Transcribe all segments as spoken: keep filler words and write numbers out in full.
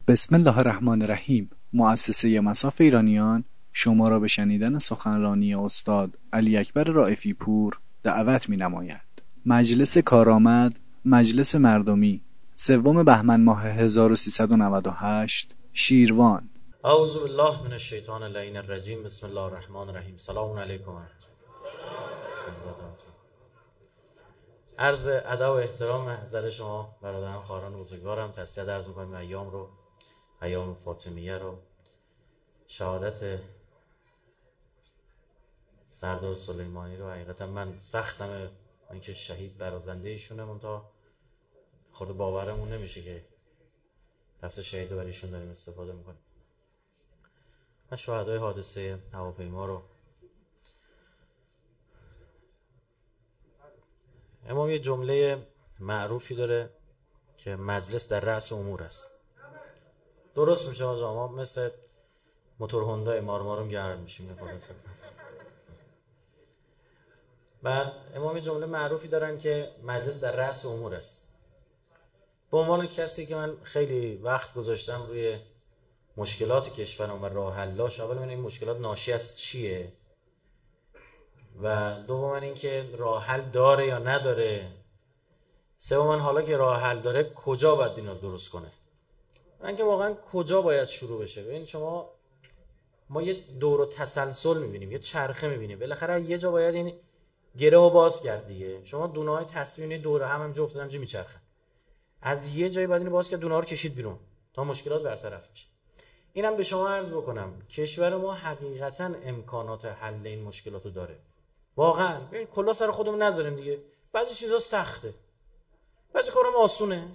بسم الله الرحمن الرحیم. مؤسسه مصاف ایرانیان شما را به شنیدن سخنرانی استاد علی اکبر رائفی پور دعوت می‌نماید. مجلس کارآمد، مجلس مردمی، سوم بهمن ماه هزار و سیصد و نود و هشت، شیروان. اعوذ بالله من الشیطان اللعین الرجیم. بسم الله الرحمن الرحیم. سلام علیکم. عرض ادب و احترام محضر شما برادران خواهران بزرگوارم تسلیت عرض می‌کنیم. ایام رو، ایام فاطمیه رو، شهادت سردار سلیمانی رو حقیقتا من سختم اینکه شهید برازنده ایشونه، منتها خود باورمون نمیشه که لفظ شهید رو برای ایشون داریم استفاده میکنیم. من شهدای حادثه هواپیما رو، امام یه جمله معروفی داره که مجلس در رأس امور است. درست میشه آقا، ما مثل موتور هوندای مارمارون گرم میشیم. بعد امام جمله معروفی دارن که مجلس در رأس امور است. به عنوان کسی که من خیلی وقت گذاشتم روی مشکلات کشورم و راه حلاش، اول من این مشکلات ناشی از چیه و دوم این که راه حل داره یا نداره، سوم حالا که راه حل داره کجا باید اینو درست کنه. من که واقعا کجا باید شروع بشه. ببین شما، ما یه دور و تسلسل میبینیم، یه چرخه میبینیم، بالاخره یه جا باید این گره رو باز کرد دیگه. شما دونه‌های تصویری دور هم هم جفت افتادن میچرخن، از یه جایی باید اینو باز کرد، دونه‌ها رو کشید بیرون تا مشکلات برطرف بشه. اینم به شما عرض بکنم کشور ما حقیقتا امکانات حل این مشکلات رو داره. واقعا ببین کلا سر خودمون نذاریم دیگه. بعضی چیزا سخته، بعضی کارا آسونه.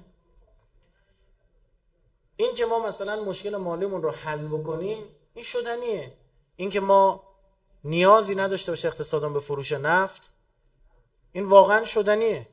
این که ما مثلا مشکل مالیمون رو حل بکنیم این شدنیه. این که ما نیازی نداشته باشه اقتصادمون به فروش نفت این واقعا شدنیه.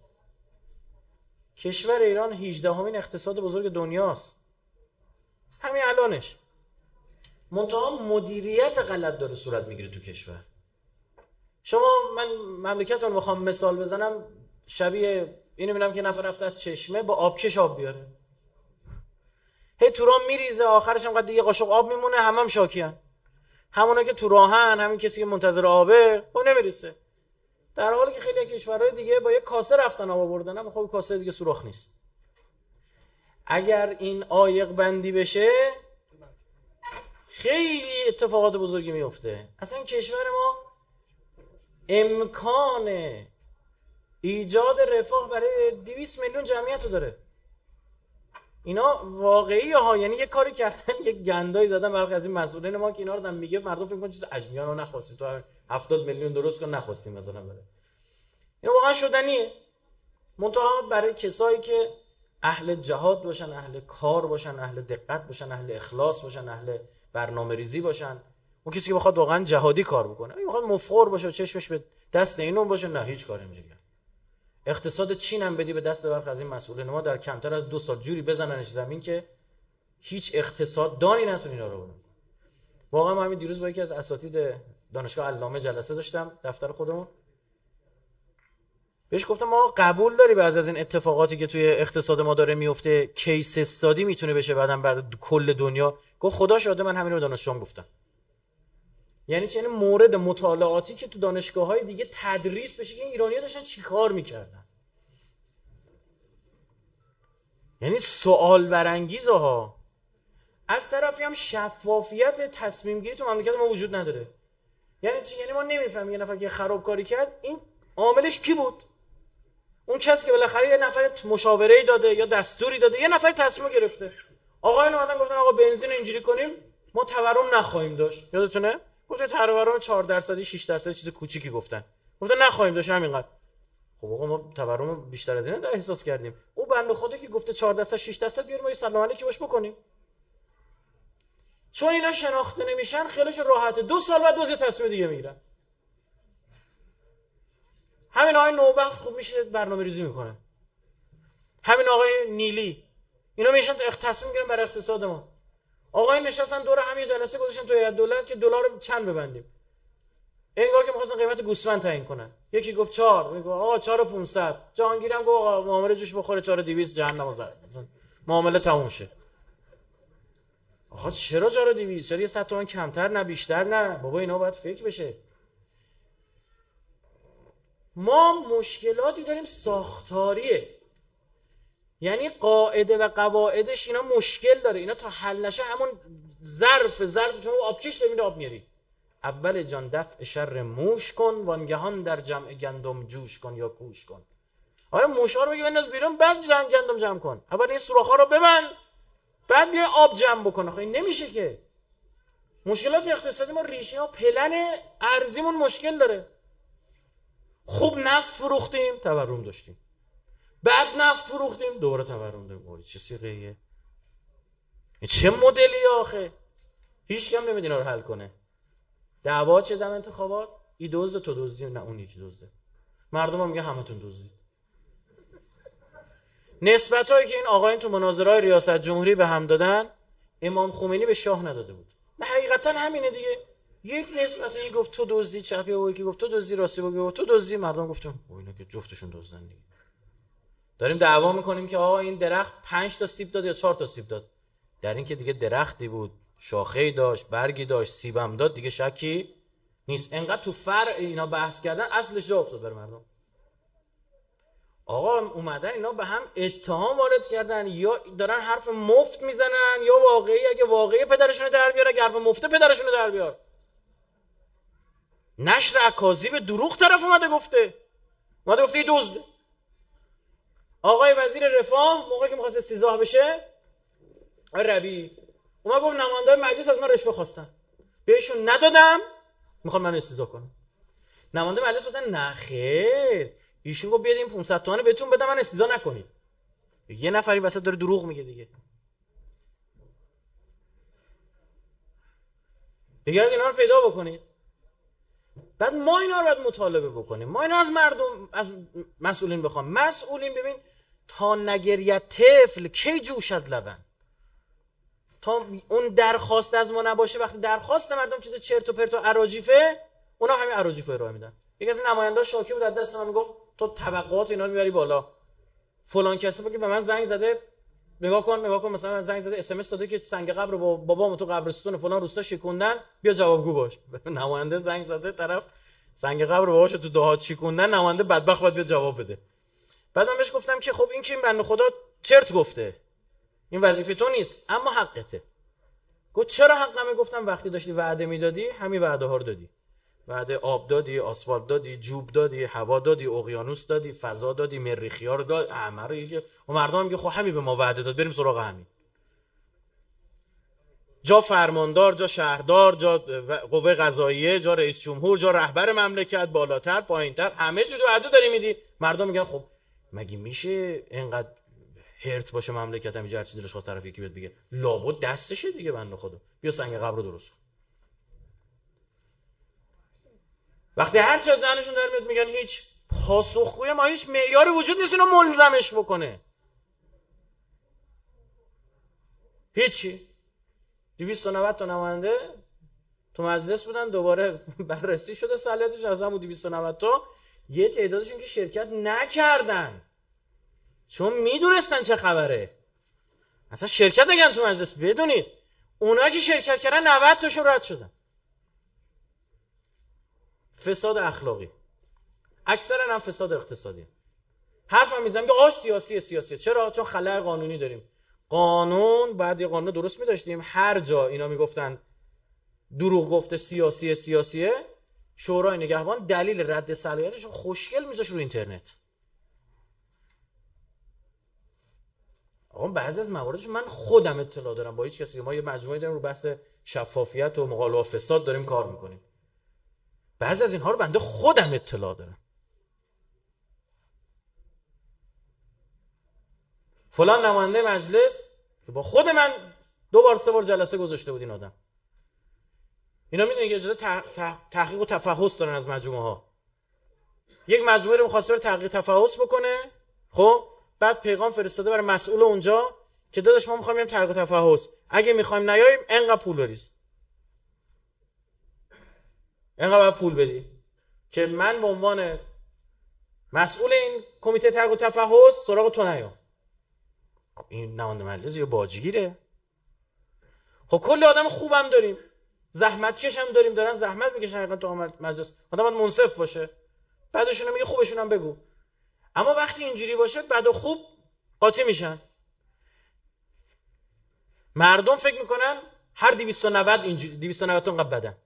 کشور ایران هجدهمین اقتصاد بزرگ دنیاست همین الانش، منتها مدیریت غلط داره صورت میگیره تو کشور. شما من مملکتون میخوام مثال بزنم، شبیه اینو میبینم که نفر رفته از چشمه با آبکش آب بیاره، هی تو راه میریزه، آخرش هم قد یه قاشق آب میمونه، همم هم شاکیان. همونا که تو راهن، همین کسی که منتظر آبه خب نمیرسه. در حالی که خیلی کشورهای دیگه با یه کاسه رفتن آب آوردن، اما خب کاسه دیگه سوراخ نیست. اگر این عایق بندی بشه خیلی اتفاقات بزرگی میفته. اصلا کشور ما امکان ایجاد رفاه برای دویست میلیون جمعیت رو داره. اینا واقعی ها، یعنی یه کاری کردن، یه گندایی زدن برخی از این مسئولین ما که اینا رو دارن میگه مردم فکر میکنن چیز عجمیانو نخواستیم تو هفتاد میلیون درست کن، نخواستیم مثلا بره. این واقعا شدنیه، منتها برای کسایی که اهل جهاد باشن، اهل کار باشن، اهل دقت باشن، اهل اخلاص باشن، اهل برنامه‌ریزی باشن. اون کسی که بخواد واقعا جهادی کار بکنه، این میخواد مفخور باشه و چشمش به دست اینو باشه، نه هیچ کاری نمیشه کرد. اقتصاد چین هم بدی به دست برخی از این مسئولین ما در کمتر از دو سال جوری بزننش زمین که هیچ اقتصاددانی نتونه اینا رو بکنه. واقعا ما همین دیروز با یکی از اساتید دانشگاه علامه جلسه داشتم دفتر خودمون، بهش گفتم ما قبول داری بعضی از این اتفاقاتی که توی اقتصاد ما داره میفته کیس استادی میتونه بشه بعدن بر کل دنیا؟ گفت خدا شاهده من همین رو دانشجوام گفتم. یعنی چه؟ یعنی مورد مطالعاتی که تو دانشگاه‌های دیگه تدریس بشه که این ایرانی‌ها داشتن چیکار می‌کردن. یعنی سوال برانگیزه ها. از طرفی هم شفافیت تصمیم گیری تو مملکت ما وجود نداره. یعنی چی؟ یعنی ما نمی‌فهمیم یه نفر که خرابکاری کرد این عاملش کی بود؟ اون کسی که بالاخره یه نفر مشاوره‌ای داده یا دستوری داده، یه نفر تصمیم گرفته. آقایون اومدن گفتن آقا بنزین اینجوری کنیم ما تورم نخواهیم داشت. یادتونه؟ گفت تورم چهار درصدی شش درصد چیز کوچیکی گفتن. گفتن نخواهیم داشت همینقدر. خب آقا ما تورم بیشتر از اینه در احساس کردیم. او بنده خدا که گفته چهار درصد شش درصد بیاریم ما سلام علیکی باش بکنیم. چون اینا شناخته نمیشن خیلیش راحته، دو سال بعد دوز تصمیم دیگه میگیرن. همین آقای نوبخت خوب میشه برنامه‌ریزی میکنه. همین آقای نیلی اینا میشن تصمیم میگیرن برای اقتصاد ما. آقای نشستن دور هم یه جلسه گذاشتن تو هیئت دولت که دلار چند ببندیم. انگار که می‌خواستن قیمت گوسفند تعیین کنن. یکی گفت چهار، میگه آقا چهار و پانصد. جهانگیرم گفت آقا معامله جوش بخوره چهار و دویست جهنم زد. معامله تموم شه. آخه چرا چرا دویست؟ چرا یه صد تومن کمتر نه بیشتر نه؟ بابا اینا باید فکر بشه. ما مشکلاتی داریم ساختاریه، یعنی قاعده و قواعدش اینا مشکل داره، اینا تا حل نشه همون ظرف ظرف چون آبکش داریم آب میاری. اول جان دفع شر موش کن، وانگهان در جمع گندم جوش کن یا کوش کن. آره موشا رو بگی بنداز بیرون، بعد جمع گندم جمع کن. اول این سوراخ‌ها رو ببند، بعد بیا آب جمع بکن. آخه این نمیشه که. مشکلات اقتصادی ما ریشه ها پلن ارزیمون مشکل داره. خوب نفت فروختیم تورم داشتیم، بعد نفت فروختیم دوباره تورم داریم. اوه چه سیغه‌ایه، چه مدلی آخه؟ هیچ کم نمیاد اینا رو حل کنه. دعوا چه دم انتخابات، ای دزد تو دزدی، نه اون یکی دزده. مردم هم میگه همتون دزدی. نسبتایی که این آقایون تو مناظره‌های ریاست جمهوری به هم دادن، امام خمینی به شاه نداده بود. نه حقیقتا همینه دیگه. یک نسبت این گفت تو دزدی چپی، و یکی گفت تو دزدی راستی، و تو دزدی. مردم گفتن او اینا که جفتشون دزدن دیگه. داریم دعوا میکنیم که آقا این درخت پنج تا سیب داد یا چهار تا سیب داد. در این که دیگه درختی بود، شاخه‌ای داشت، برگی داشت، سیبم داد، دیگه شکی نیست. انقدر تو فرع اینا بحث کردن اصلش جا افتاد بر مردم. آقا اومدن اینا به هم اتهام وارد کردن، یا دارن حرف مفت میزنن یا واقعی. اگه واقعی پدرشونو در بیاره، اگه حرف مفت پدرشونو در بیار. نشر اکاذیب دروغ طرف اومده گفته، اومده گفته دزد. آقای وزیر رفاه موقعی که می‌خواست استیضاح بشه، آقای ربیعی اومد گفت نماینده‌های مجلس از من رشوه خواستن، بهشون ندادم، میخوام من استیضاح کنم. نماینده مجلس گفتن نه خیر، ایشون گفت بیاد این پانصد تومن بهتون بدم من استیضاح نکنید. یه نفری وسط داره دروغ میگه دیگه. دیگه اینا رو پیدا بکنید. بعد ما اینا رو باید مطالبه بکنیم. ما اینا از مردم، از مسئولین بخوام. مسئولین ببین تا نگریت طفل کی جوشد لبن. تا اون درخواست از ما نباشه، وقتی درخواست مردم چیز چرت و پرت و اراجیفه، اونا همین اراجیف ارائه میدن. یکی از نماینده‌ها شاکی بود، از دست من میگفت تو طبقات اینا رو میبری بالا. فلان کسی بگه به من زنگ زده، نگاه کن نگاه کن مثلا زنگ زده اس ام اس داده که سنگ قبر با بابام تو قبرستون فلان روستا شکوندن، بیا جوابگو باش. نماینده زنگ زده طرف سنگ قبر باباش تو دهات شکوندن، نماینده بدبخت باید بیا جواب بده. بعد من بهش گفتم که خب این که این بنده خدا چرت گفته، این وظیفه تو نیست اما حقته. گفت چرا حقمه؟ گفتم وقتی داشتی وعده میدادی همین وعده ها رو دادی. وعده آب دادی، آسفالت دادی، جوب دادی، هوا دادی، اقیانوس دادی، فضا دادی، مریخیار داد، همه رو دیگه. و مردم میگه خب همین به ما وعده داد، بریم سراغ همین. جا فرماندار، جا شهردار، جا قوه قضاییه، جا رئیس جمهور، جا رهبر مملکت، بالاتر پایینتر، همه چیز وعده داری میدی. مردم میگن خب مگه میشه اینقدر هرت باشه مملکت، هم هر چی دلش خواست طرف یکی بیاد بگه لابد دستشه دیگه بنده خدا، بیا سنگ قبر رو درست کن. وقتی هر چه دهنشون در میاد میگن هیچ پاسخگوی ما، هیچ معیاری وجود نیست اینو ملزمش بکنه. هیچی. دویست و نود تا نماینده تو مجلس بودن، دوباره بررسی شده صلاحیتش از همون دویست و نود تا یه تعدادشون که شرکت نکردن چون میدونستن چه خبره. اصلا شرکت نگن تو مجلس. بدونید اونا که شرکت کردن نود تاشون رد شدن. فساد اخلاقی، اکثرا هم فساد اقتصادی. حرف هم میزنم که آش سیاسی سیاسی. چرا؟ چون خلأ قانونی داریم. قانون بعد یه قانون درست می‌داشتیم، هر جا اینا میگفتن دروغ گفته سیاسی سیاسیه، شورای نگهبان دلیل رد صلاحیتشون خوشگل میذاش رو اینترنت. آقا بعضی از مواردش من خودم اطلاع دارم، با هیچ کسی. ما یه مجموعه داریم رو بحث شفافیت و مقابله با فساد داریم کار میکنیم. بعضی از اینها رو بنده خودم اطلاع دارم. فلان نماینده مجلس که با خود من دو بار سه بار جلسه گذاشته بود این آدم. اینا میدونن که اجازه تحقیق و تفحص دارن از مجموعه ها. یک مجموعه رو می‌خواسته بر تحقیق تفحص بکنه، خب بعد پیغام فرستاده برای مسئول اونجا که داداش ما می‌خوایم بریم تحقیق و تفحص، اگه می‌خوایم نیاییم انقدر پول بریز، انقدر پول بدی که من به عنوان مسئول این کمیته تحقیق و تفحص سراغ تو نیام. این نماینده مجلس یه باجگیره. خب کلی آدم خوبم داریم، زحمت کش هم داریم، دارن زحمت میکشن حقیقتا تو مجلس. آدم باید منصف باشه، بعدشون میگه خوبشون هم بگو. اما وقتی اینجوری باشه بد و خوب قاطی میشن. مردم فکر میکنن هر دویست و نود اینجوری دویست و نود تا انقدر بدن.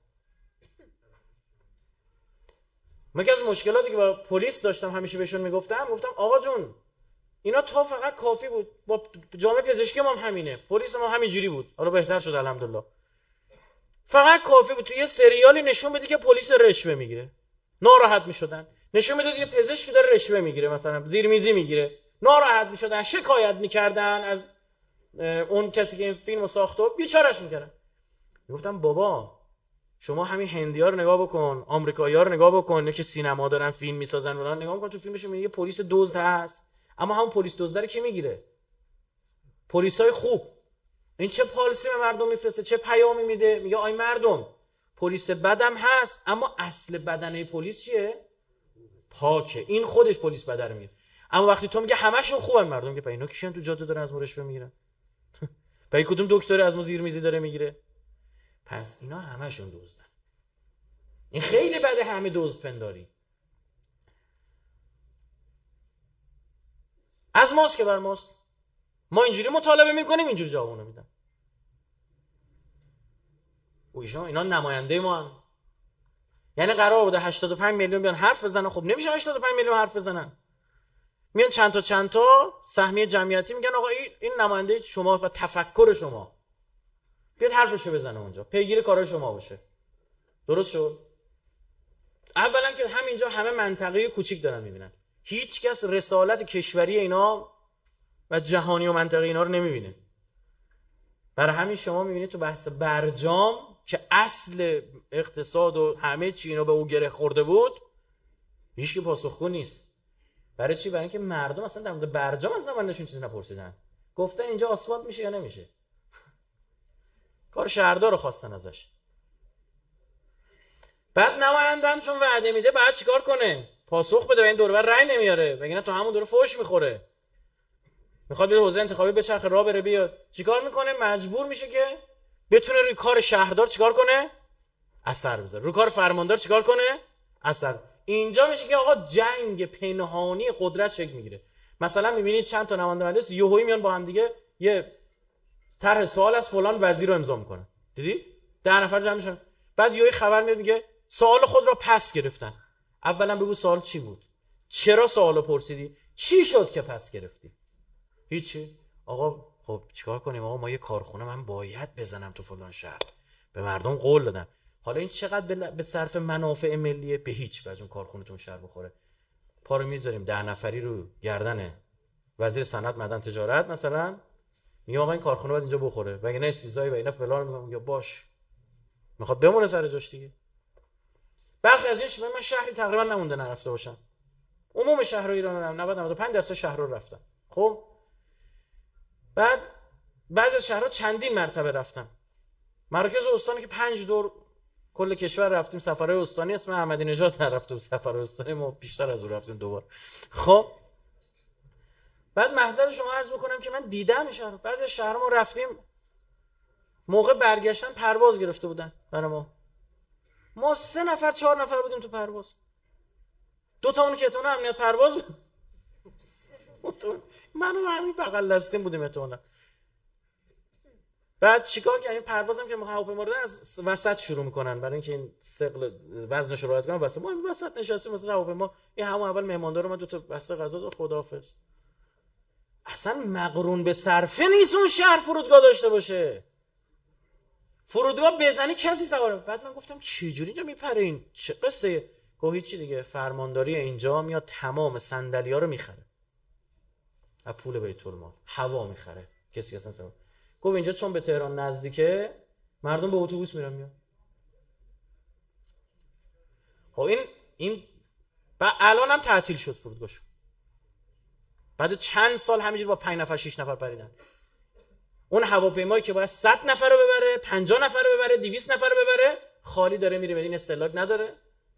من که از مشکلاتی که با پلیس داشتم همیشه بهشون میگفتم، گفتم آقا جون اینا تا فقط کافی بود، با جامعه پزشکی ما هم همینه، پلیس ما همینجوری بود، حالا بهتر شد الحمدلله. فقط کافی بود تو یه سریالی نشون بدی که پلیس داره رشوه میگیره، ناراحت میشدن. نشون میداد یه پزشکی داره رشوه میگیره، مثلا زیرمیزی میگیره، ناراحت میشدن، شکایت میکردن از اون کسی که این فیلمو ساخته، بیچارهش میکردن. میگفتم بابا شما همین هندی‌ها رو نگاه بکن، آمریکایی‌ها رو نگاه بکن، که سینما دارن فیلم میسازن ولی نگاه کن تو فیلمش میگه پلیس دزد هست، اما همون پلیس دزد رو کی میگیره؟ پلیسای خوب. این چه پالیسی به مردم میفرسته، چه پیامی میده؟ میگه آی مردم پلیس بدم هست اما اصل بدنه پلیس چیه؟ پاکه. این خودش پلیس بد رو میگه. اما وقتی تو میگه همشون خوبن، مردم میگه اینا کیشن تو جاده دارن از ما رشوه میگیرن؟ برای کدوم دکتر از ما زیرمیزی داره میگیره؟ پس اینا همشون دزدن. این خیلی بده، همه دزد پنداری. از ماست که بر ماست. ما اینجوری مطالبه میکنیم، اینجوری جوابونو میدن. و ایشون اینا نماینده ما هم. یعنی قرار بوده هشتاد و پنج میلیون بیان حرف بزنن، خب نمیشه هشتاد و پنج میلیون حرف بزنن. میان چند تا چند تا سهمیه جمعیتی میگن آقا این این نماینده شما و تفکر شما، بیاد حرفشو بزنه اونجا، پیگیر کارهای شما باشه. درست شد؟ اولا که همینجا همه منطقه کوچیک دارن میبینن، هیچ کس رسالت کشوری اینا و جهانی و منطقه اینا رو نمیبینه. برای همین شما میبینید تو بحث برجام که اصل اقتصاد و همه چی اینا به او گره خورده بود، هیچ کی پاسخگو نیست. برای چی؟ برای اینکه مردم اصلا در مورد برجام از نمایندشون چیزی نپرسیدن، گفتن اینجا آسفالت میشه یا نمیشه. کار شهردار رو خواستن ازش. بعد نماینده هم چون وعده میده بعد چیکار کنه؟ پاسخ بده. این دور بر رأی نمیاره، وگرنه تو همون دوره فوش میخوره. میخواد به حوزه انتخابی به چرخ راه بره بیاد، چیکار میکنه؟ مجبور میشه که بتونه روی کار شهردار چیکار کنه؟ اثر بذاره. روی کار فرماندار چیکار کنه؟ اثر. اینجا میشه که آقا جنگ پنهانی قدرت شکل میگیره. مثلا میبینید چند تا نماینده مجلس یهویی میان با هم دیگه یه طرح سوال از فلان وزیر رو امضا میکنن. دیدید؟ ده نفر جمع میشن. بعد یهویی خبر میاد میگه سوال خود را پس گرفتن. اولا بگو سوال چی بود؟ چرا سوالو پرسیدی؟ چی شد که پس گرفتی؟ هیچی. آقا خب چیکار کنیم؟ آقا ما یه کارخونه من باید بزنم تو فلان شهر، به مردم قول دادم. حالا این چقدر به صرف منافع ملیه؟ به هیچ وجه. اون کارخونه تون شهر بخوره. پا رو میذاریم ده نفری رو گردن وزیر صنعت معدن تجارت مثلا، میگه آقا این کارخونه باید اینجا بخوره، وگرنه استیزای و اینا فلان میگم. یا باش میخواد بمونه سر جاش دیگه. برخی از این شما من شهری تقریبا نمونده نرفته باشم. عموم شهرهای ایران هم نود تا نود و پنج درصد شهرها رفتم. خب بعد بعضی از شهرها چندین مرتبه رفتم. مراکز استانی که پنج دور کل کشور رفتیم. سفرهای استانی اسم احمدی نژاد نرفتم، سفرهای استانی ما بیشتر از اون رفتیم دوبار. خب بعد محضر شما عرض بکنم که من دیدم شهر، بعضی از شهرها ما رفتیم موقع برگشتن پرواز گرفته بودن برای ما. ما سه نفر چهار نفر بودیم تو پرواز. دو تا اون که احتمالاً امنیت پرواز بود. من و همین بغل دستیم بودیم احتمالاً. بعد چیکار کردیم؟ پروازم که هواپیما رو از وسط شروع میکنن برای اینکه این ثقل وزنش رو رعایت کنن. واسه ما این وسط نشستیم مثلا هواپیما، این همون اول مهماندار من دو تا بسته غذا داد، خداحافظ. اصلا مقرون به صرفه نیست اون شهر فرودگاه داشته باشه. فرودگاه بزنی کسی سواره. بعد من گفتم چه جوری اینجا میپرین؟ چه قصه؟ گفت هیچی دیگه، فرمانداری اینجا میاد تمام صندلی‌ها رو میخره از پول بیت المال، هوا میخره کسی اصلا سوار. گفت اینجا چون به تهران نزدیکه مردم به اتوبوس میرن میان. خب این این بعد الان هم تعطیل شد فرودگاهش. بعد چند سال همینجوری با پنج نفر شش نفر پریدن. اون هواپیمایی که باید صد نفر رو ببره، پنجاه نفر رو ببره، دویست نفر رو ببره، خالی داره میره. بدین استهلاک نداره.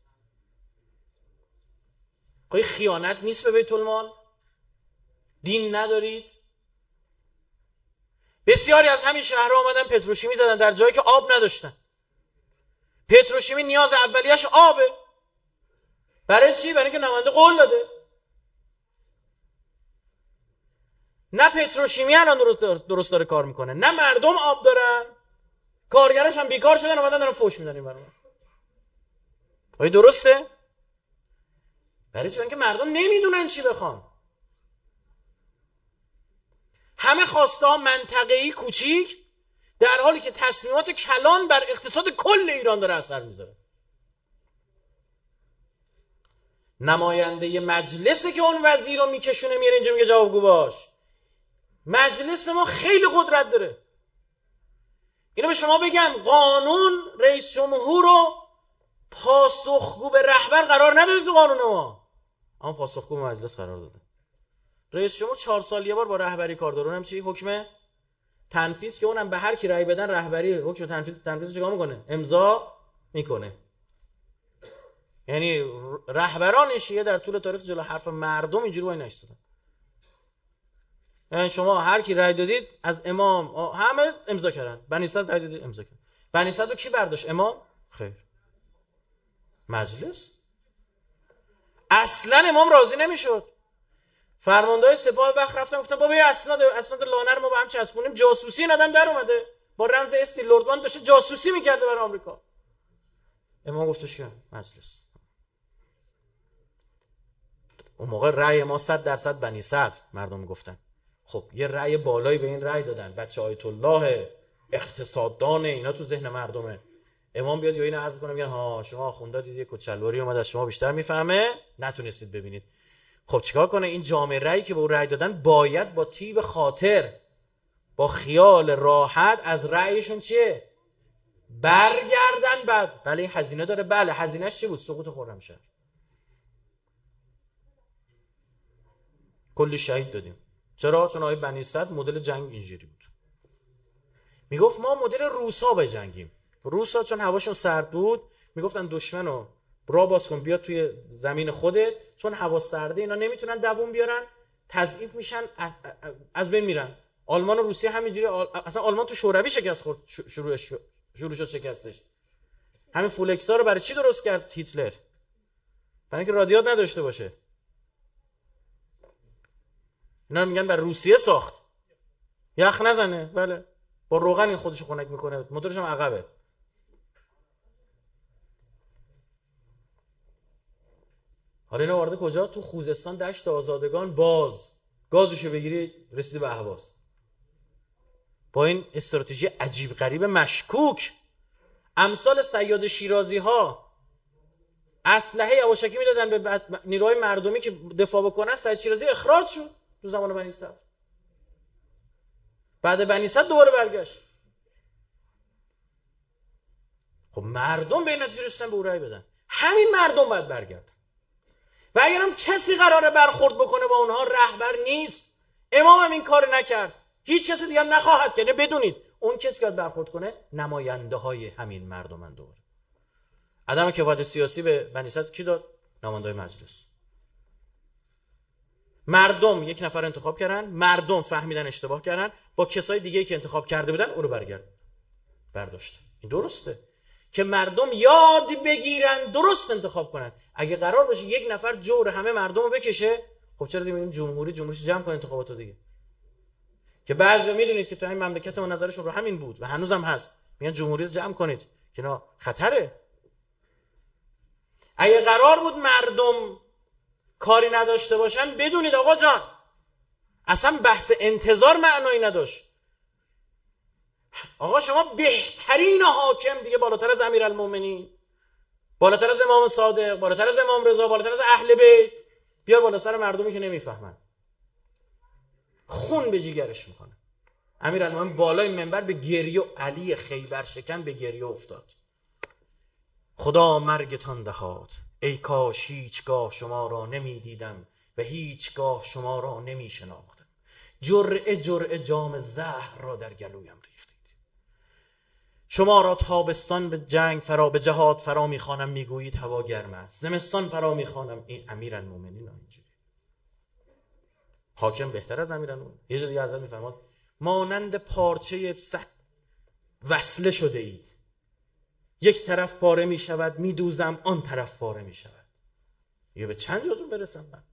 خب خیانت نیست به بیت المال؟ دین ندارید؟ بسیاری از همین شهرها آمدن پتروشیمی زدن در جایی که آب نداشتن. پتروشیمی نیاز اولیش آبه. برای چی؟ برای اینکه نماینده قول داده. نه پتروشیمی الان درست درست داره کار میکنه، نه مردم آب دارن، کارگرش هم بیکار شدن، اومدن دارن فوش میدن این برام. آیا درسته؟ برای چی؟ اینکه مردم نمیدونن چی بخوان. همه خواسته ها منطقه‌ای کوچیک، در حالی که تصمیمات کلان بر اقتصاد کل ایران داره اثر میذاره. نماینده مجلسه که اون وزیر رو میکشونه میاره اینجا میگه جوابگو باش. مجلس ما خیلی قدرت داره. اینو به شما بگم، قانون رئیس جمهور رو پاسخگو به رهبر قرار نداده تو قانون ما، اما پاسخگو به مجلس قرار داده. رئیس جمهور چهار سال یه بار با رهبری کار داره. اونم چی؟ حکم تنفیذ، که اونم به هر کی رأی بدن رهبری حکم تنفیذ تنفیذ چیکار میکنه؟ امضا میکنه. یعنی رهبران شیعه در طول تاریخ جلو حرف مردم اینجوری وای نایستادن. یعنی شما هر کی رأی دادید از امام همه امضا کردن. بنی صدر رأی دادید امضا کردن. بنی صدر رو کی برداشت؟ امام؟ خیر، مجلس. اصلا امام راضی نمیشد. فرماندهای سپاه وقت رفتن گفتن بابا یه اسناد اسناد لانر ما با هم چسبونیم، جاسوسی این آدم در اومده با رمز استی لوردمان داشته جاسوسی میکرده برای آمریکا. امام گفتش که مجلس. اون موقع رأی ما صد درصد بنی صدر مردم میگفتن. خب یه رأی بالایی به این رأی دادن، بچه آیت الله اقتصاددان اینا تو ذهن مردمه. امام بیاد یا اینو عرض کنه میگن ها شما آخوندا دیدید کچلواری اومد از شما بیشتر میفهمه، نتونستید ببینید. خب چیکار کنه؟ این جامعه رأی که به اون رأی دادن باید با طیب خاطر، با خیال راحت از رأیشون چیه؟ برگردن. بعد بله این هزینه داره. بله هزینه‌اش چی بود؟ سقوط خرمشهر. کلی شهید دادیم. چرا؟ چون آقای بنی صدر مدل جنگ اینجوری بود. میگفت ما مدل روسا بجنگیم. روسا چون هواشون سرد بود میگفتن دشمنو را باز کن بیا توی زمین خودت، چون هوا سرده اینا نمیتونن دووم بیارن، تضعیف میشن، از بین میرن. آلمان و روسیه همینجوری. اصلا آلمان تو شوروی شکست خورد، شروع شروع شد شکستش. همین فولکسا رو برای چی درست کرد هیتلر؟ برای اینکه رادیات نداشته باشه. اینا میگن برای روسیه ساخت، یخ نزنه. بله با روغن این خودشو خنک میکنه، موتورش هم عقبه. حالا اینا وارد کجا؟ تو خوزستان دشت آزادگان باز گازشو بگیری رسیدی به اهواز. با این استراتژی عجیب غریب مشکوک امثال صیاد شیرازی ها اسلحه یواشکی میدادن به نیروهای مردمی که دفاع بکنن. صیاد شیرازی اخراج شد تو زمان بنی صدر. بعد بنی صدر دوباره برگشت. خب مردم به این نتیجه رسیدن به او رأی بدن. همین مردم باید برگردن. و اگرم کسی قراره برخورد بکنه با اونها رهبر نیست. امام هم این کار نکرد، هیچ کسی دیگه هم نخواهد کرد. بدونید اون کسی که باید برخورد کنه نماینده های همین مردمن. دوباره عدم کفایت سیاسی به بنی صدر کی داد؟ نماینده مجلس. مردم یک نفر انتخاب کردن، مردم فهمیدن اشتباه کردن، با کسای دیگه که انتخاب کرده بودن اون رو برگرد برداشت. این درسته که مردم یاد بگیرن درست انتخاب کنن. اگه قرار باشه یک نفر جور همه مردم رو بکشه، خب چرا دیگه جمهوری جمهوریش جمع کنه انتخاباتو دیگه؟ که بعضی میدونید که تو این مملکت ما نظرشون رو همین بود و هنوزم هست، میگن جمهوری رو جمع کنید که نه خطره. اگه قرار بود مردم کاری نداشته باشن، بدونید آقا جان اصلا بحث انتظار معنایی نداشت. آقا شما بهترین حاکم دیگه بالاتر از امیرالمومنین، بالاتر از امام صادق، بالاتر از امام رضا، بالاتر از اهل بیت، بیار بالا سر مردمی که نمیفهمن، خون به جیگرش میکنه. امیرالمومنین بالای منبر به گریه، علی خیبر شکن به گریه افتاد. خدا مرگتان دهاد، ای کاش هیچگاه شما را نمیدیدم و هیچگاه شما را نمیشناختم. جرعه جرعه جام زهر را در گلویم ریختید. شما را تابستان به جنگ فرا به جهاد فرا میخوانم، میگویید هوا گرم است. زمستان فرا میخوانم. این امیرالمومنین اینجوری. حاکم بهتر از امیرالمومنین. یه جا دیگه حضرت میفرماد مانند پارچه سخت وصله شده اید. یک طرف پاره می شود می دوزم، آن طرف پاره می شود. یه به چند جاتون برسم من؟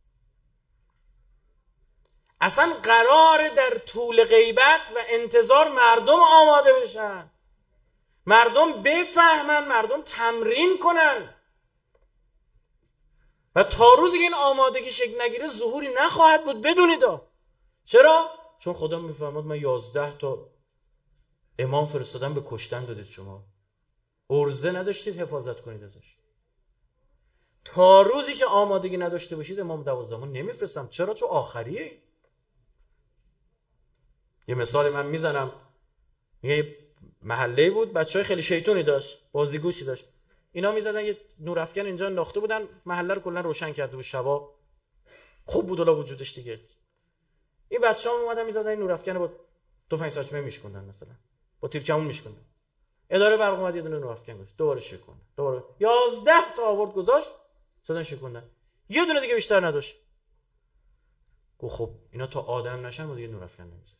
اصلا قرار در طول غیبت و انتظار مردم آماده بشن، مردم بفهمن، مردم تمرین کنن و تا روزی که این آمادگی شکل نگیره ظهوری نخواهد بود. بدونید چرا؟ چون خدا میفرماد من یازده تا امام فرستادم به کشتن دادید، شما عرضه نداشتید حفاظت کنید ازش. تا روزی که آمادگی نداشته باشید امام دوازدهم نمیفرستم. چرا؟ چون آخریه. یه مثال من میزنم، یه محله بود بچهای خیلی شیطونی داشت، بازیگوشی داشت، اینا میزدن یه نورافکن اینجا انداخته بودن، محله رو کلا روشن کرده بود، شبا خوب بود الا وجودش دیگه. این بچه‌ها اومدن میزدن این نورافکن رو با تفنگ ساچمه میشکوندن، مثلا با تیرکمون میشکوندن. اداره برق اومد یه دونه نورافکن گذاشت، دوباره شکوند، دوباره یازده تا آورد گذاشت، زدن شکوندن، یه دونه دیگه بیشتر نداشت. گفت خب اینا تا آدم نشن ما دیگه نورافکن نمیزنیم.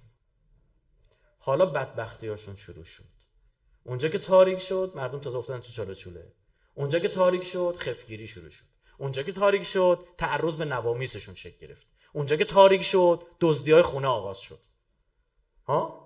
حالا بدبختیاشون شروع شد. اونجا که تاریک شد مردم تازه افتادن تو چاله چوله. اونجا که تاریک شد خفگیری شروع شد. اونجا که تاریک شد تعرض به نوامیسشون شکل گرفت. اونجا که تاریک شد دزدی‌های خونه آغاز شد. ها؟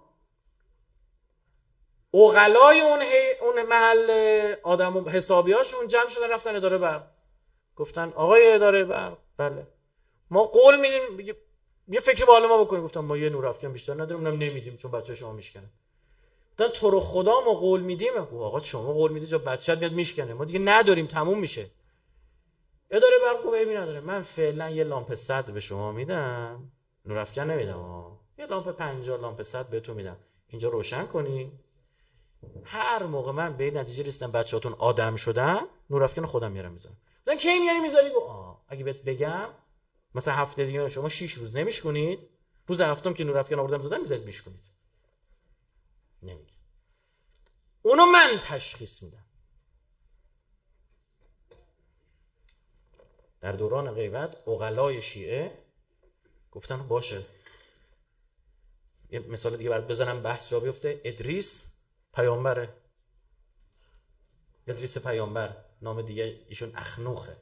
عقلای اون هی... اون محل آدم حسابیاشون جمع شدن رفتن اداره برق. گفتن آقای اداره برق بله ما قول میدیم یه فکر با حال ما بکنیم. گفتم ما یه نورافکن بیشتر نداریم، اونم نمیدیم چون بچه شما میشکنه. گفتن تو رو خدا ما قول میدیم. آقا شما قول میدید جا بچه‌ت میاد میشکنه، ما دیگه نداریم تموم میشه. اداره برق گفت ببین نداره، من فعلا یه لامپ صد به شما میدم، نورافکن نمیدم ها، یه لامپ پنجاه لامپ صد بهتون میدم، اینجا روشن کنی. هر موقع من به نتیجه رسیدم بچه‌هاتون آدم شدن نورافکن خودم میارم میذارم. گفتن کی میاری میذاری؟ گفت آ اگه بهت بگم مثلا هفته دیگه شما شش روز نمیشکنید، روز هفتم که نورافکن آوردم زدم میذارید میشکنید. نمیگه. اونو من تشخیص میدم. در دوران غیبت عقلای شیعه گفتن باشه. یه مثال دیگه برات بزنم بحث جا بیفته. ادریس پیامبره. ادریس پیامبر، نام دیگه ایشون اخنوخه.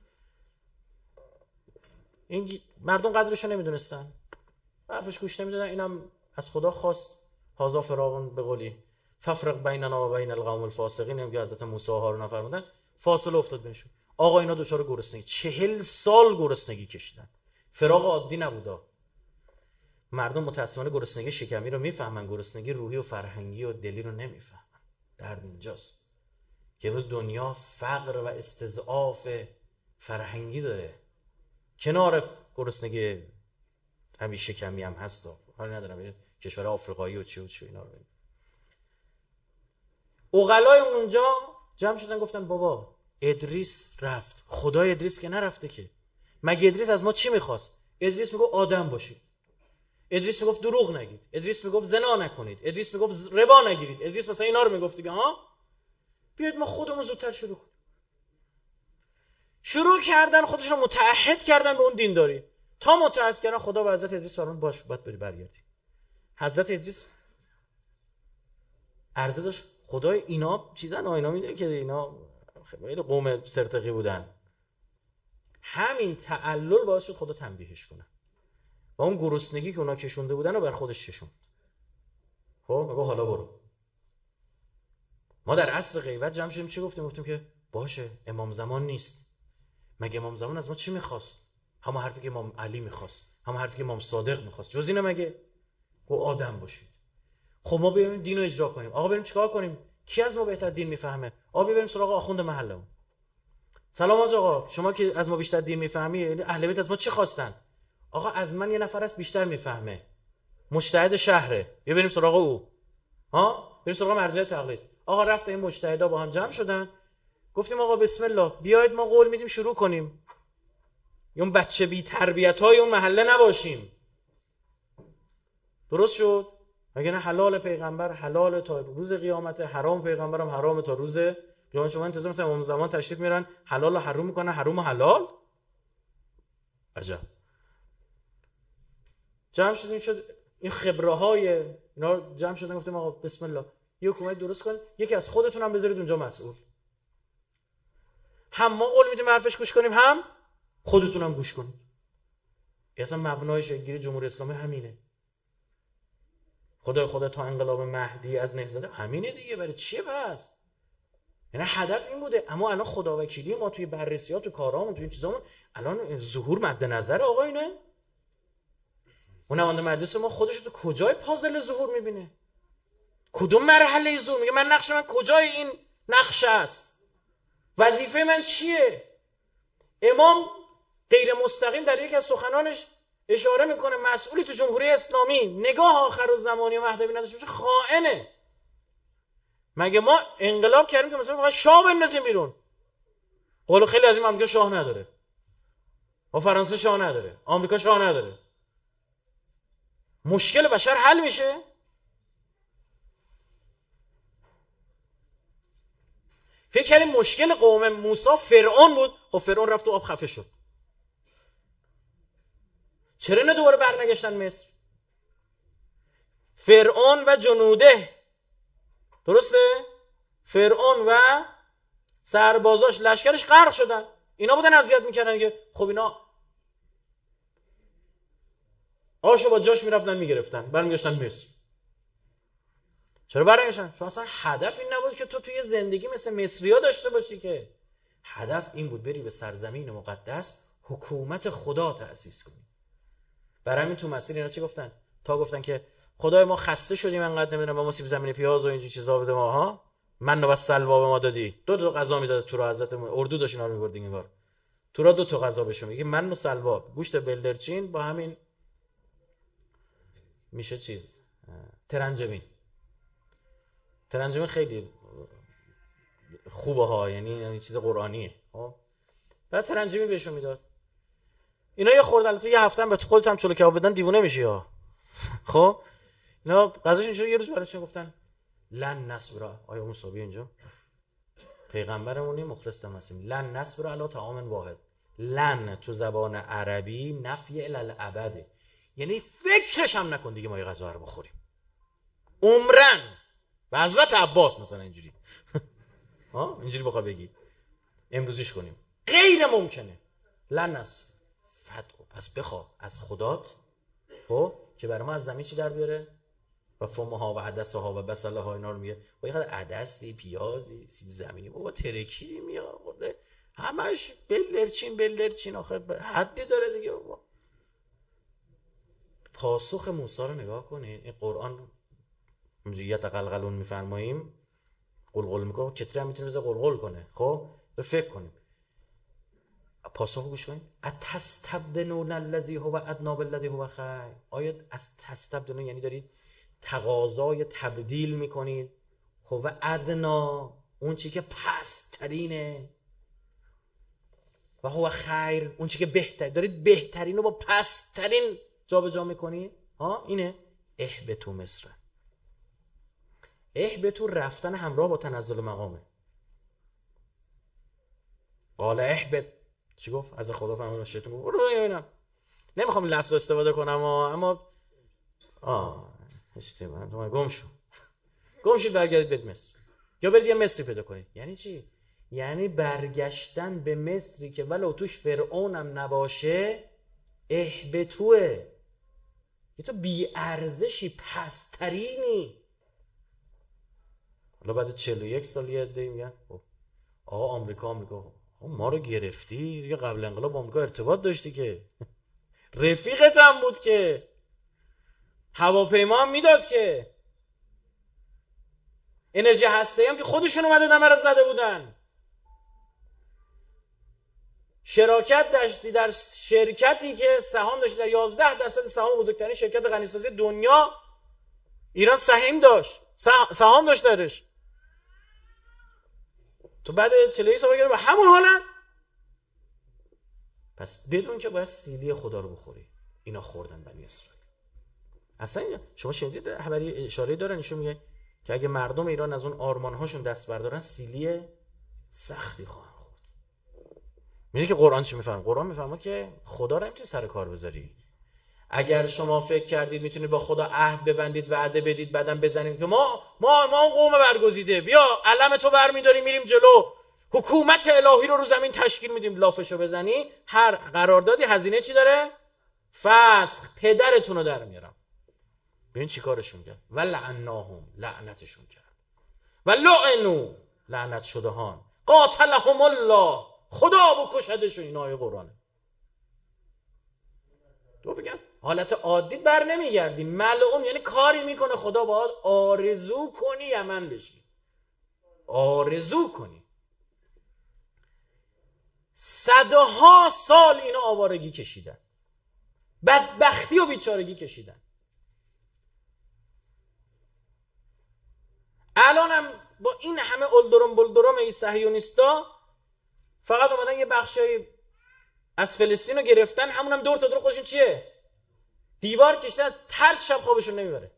این مردم قدرشو نمیدونستن، حرفش گوش نمیدادن. اینم از خدا خواست هازا فراغون به قولی ففرق بیننا و بین القوم الفاسقین. میگه حضرت موسی ها رو نفرمودن، فاصله افتاد بینشون. آقا اینا دوچار گرسنگی، چهل سال گرسنگی کشیدن، فراغ عادی نبودا. مردم متأسفانه گرسنگی شکمی رو میفهمن، گرسنگی روحی و فرهنگی و دلی رو نمیفهمن. درد اینجاست که امروز دنیا فقر و استضعاف فرهنگی داره، کنار گرسنگی همین شکمی هم هست. حالا ندارم کشور آفریقایی و چی و چی اینا رو ببین. عقلای اونجا جمع شدن گفتن بابا ادریس رفت، خدای ادریس که نرفته که. مگه ادریس از ما چی میخواست؟ ادریس میگفت آدم باشید، ادریس میگفت دروغ نگید، ادریس میگفت زنا نکنید، ادریس میگفت ربا نگیرید، ادریس مثلا اینا رو میگفت دیگه. ها بیاید ما خودمون زودتر شروع کنیم. شروع کردن خودشون متعهد کردن به اون دینداری. تا متعهد کردن خدا به حضرت ادریس فرمود باش باید بری برگردی. حضرت ادریس عرضه داشت خدای اینا چیزن، اینا میدونه که اینا خیلی قوم سرتقی بودن. همین تعلل باعث شد خدا تنبیهش کنه و اون گرسنگی که اونا کشونده بودن رو بر خودش کشوند. خب میگه حالا برو. ما در عصر غیبت جمع شدیم چی گفتیم؟ گفتیم که باشه امام زمان نیست. مگه امام زمان از ما چی میخواست؟ همون حرفی که امام علی میخواست، همون حرفی که امام صادق میخواست. جز اینه مگه؟ گفت آدم باشید. خب ما بریم دین رو اجرا کنیم. آقا بریم چیکار کنیم؟ کی از ما بهتر دین میفهمه؟ آقا بریم سراغ آخوند محلمون. سلام آقا، شما که از ما بیشتر دین میفهمی، اهل بیت از ما چی خواستن؟ آقا از من یه نفر است بیشتر میفهمه، مجتهد شهره، یه بریم سراغ او. ها بریم سراغ مرجع تقلید. آقا رفت این مجتهدا با هم جمع شدن، گفتیم آقا بسم الله بیاید ما قول میدیم شروع کنیم. اون بچه بی تربیتای اون محله نباشیم. درست شد؟ مگه نه حلال پیغمبر حلال تا روز قیامت، حرام پیغمبرم حرام تا روز قیامت. شما انتظار مثلا امام زمان تشریف میارن حلال و حرام میکنن، حرام و حلال؟ عجب. جمع شدیم شد این خبره های اینا رو جمع شدن گفتیم آقا بسم الله یه حکومت درست کنید، یکی از خودتون هم بذارید اونجا مسئول. هم ما قول میدیم حرفش گوش کنیم، هم خودتون هم گوش کنید. اصلا مبنای شکل‌گیری جمهوری اسلامی همینه. خدای خدا تا انقلاب مهدی از نهضت همینه دیگه. برای چیه پس؟ یعنی هدف این بوده. اما الان خداوکیلی ما توی بررسیات و کارامون توی این چیزامون الان ظهور مد نظر آقا اینه. اون نماینده مجلس ما خودش تو کجای پازل ظهور میبینه؟ کدوم مرحله ظهور میگه من نقش من کجای این نقش است؟ وظیفه من چیه؟ امام غیر مستقیم در یک از سخنانش اشاره میکنه مسئولی تو جمهوری اسلامی نگاه آخر الزمانی و مهدوی نداشته باشه خائنه. مگه ما انقلاب کردیم که مثلا فقط شاه بندازیم بیرون؟ قول خیلی از این مملکت شاه نداره. و فرانسه شاه نداره. آمریکا شاه نداره. مشکل بشر حل میشه؟ فکر کردیم مشکل قوم موسی فرعون بود. خب فرعون رفت و آب خفه شد. چرا نه دوباره برنگشتن مصر؟ فرعون و جنوده، درسته؟ فرعون و سربازاش لشکرش غرق شدن. اینا بودن اذیت میکردن که خب اینا آشو با جاش میرفتن میگرفتن برمیگشتن مصر. چرا برنگشتن؟ چون اصلا هدف این نبود که تو توی زندگی مثل مصری‌ها داشته باشی، که هدف این بود بری به سرزمین مقدس حکومت خدا تأسیس کنی. برای همین تو مسیر اینا چی گفتن؟ تا گفتن که خدای ما خسته شدیم انقدر نمیدونم با ما سیب زمینی پیاز و اینجوری چیزا بده ما ها، من و سلوا به ما دادی. دو تا غذا میداد تو را حضرت اردو داشت اینا رو می‌برد این بار. تو را دو تا غذا بهشون میگه من و سلوا، گوشت بلدرچین با همین میشه چیز ترنجبین. ترنجبین خیلی خوبه ها، یعنی یعنی چیز قرآنیه. ها بعد ترنجبین بهشون میداد. اینا یه خورده البته یه هفته هم به خودت هم چلو کباب بدن دیوونه میشی ها. خب اینا غذاشون شروع یه روز براشون گفتن لن نصبر. آیا موسی اینجا پیغمبرمونی مخلص تمسیم لن نصبر علی طعام واحد. لن تو زبان عربی نفی الی الابد، یعنی فکرش هم نکن دیگه ما یه غذا رو بخوریم عمرن. و حضرت عباس مثلا اینجوری ها اینجوری بخواد بگی امروزیش کنیم غیر ممکنه. لن نصبر فتح. پس بخوا از خدات خب که برای ما از زمین چی در بیاره؟ و فمها و عدسها و بصلها اینا رو میگه. با یه خورده عدسی، پیازی، سیب زمینی بابا ترکی میاد همش بلدرچین بلدرچین آخر حدی داره دیگه بابا. پاسخ موسی رو نگاه کنید. این قرآن یه تقلقلون میفرماییم قلقل میکنه، کتری هم میتونه بذاره قلقل کنه. خب به فکر کنیم. پاسخ گوش کنید. اتستبدلون الذی هو ادنی بالذی هو خیر. آیا از تستبدلون یعنی دارید تقاضای تبدیل میکنید هو ادنا، اون چی که پست ترینه، و هو خیر، اون چی که بهتر، دارید بهترین رو با پست ترین جا به جا میکنید. ها اینه اهبطوا مصر. اهبطوا رفتن همراه با تنزل مقامه. قال اهبط چی گفت؟ از خدا فهمیدم شیطان گفت برو ببینم. نمیخوام لفظ استفاده کنم اما آه اشتباه تو گم شو. گم شید برگردید به مصر. یا برید یه مصری پیدا کنید. یعنی چی؟ یعنی برگشتن به مصری که ولو توش فرعونم نباشه اهبطوه. یه تو بی ارزشی پسترینی. حالا بعد چهل و یک سال یه عده میگن آقا آمریکا آمریکا ما رو گرفتی دیگه. قبل انقلاب با آمریکا ارتباط داشتی که رفیقت هم بود که هواپیما هم میداد که انرژی هسته‌ای هم که خودشون اومده نمره زده بودن. شراکت داشتی در شرکتی که سهام داشتی در یازده درصد سهام بزرگترین شرکت غنیسازی دنیا. ایران سهام داشت سهام داشت درش. تو بعد چهل و یک سال بگیره به همون حالت. پس بدون که باید سیلی خدا رو بخوری. اینا خوردن بنی اسرائیل. اصلا شما شنیدید خبری اشاره دارن ایشون میگه که اگه مردم ایران از اون آرمان‌هاشون دست بردارن سیلی سختی خواهند خورد. میگه که قرآن چی میفرمه؟ قرآن میفرمه که خدا رو نمیتونی سر کار بذاری. اگر شما فکر کردید میتونید با خدا عهد ببندید، وعده بدید، بعدم بزنید که ما ما ما قوم برگزیده، بیا علم تو برمیداریم میریم جلو، حکومت الهی رو رو زمین تشکیل میدیم، لافشو بزنی، هر قراردادی هزینه چی داره؟ فسخ. پدرتون رو در میارم. ببین چی کارشون کرد. و لعناهم، لعنتشون کرد. و لعنو، لعنت شدهان. قاتلهم الله، خدا بکشدشون. این آیه قرآنه. تو بگم حالت عادی بر نمیگردی، ملعون یعنی کاری میکنه خدا باید آرزو کنی یمن بشی، آرزو کنی. صدها سال اینا آوارگی کشیدن، بدبختی و بیچارگی کشیدن. الانم با این همه اولدرم بلدرم ای صهیونیستا فقط اومدن یه بخشی از فلسطین رو گرفتن، همون هم دور تا دور خودشون چیه؟ دیوار کشیدن، ترس شب خوابشون نمیبره.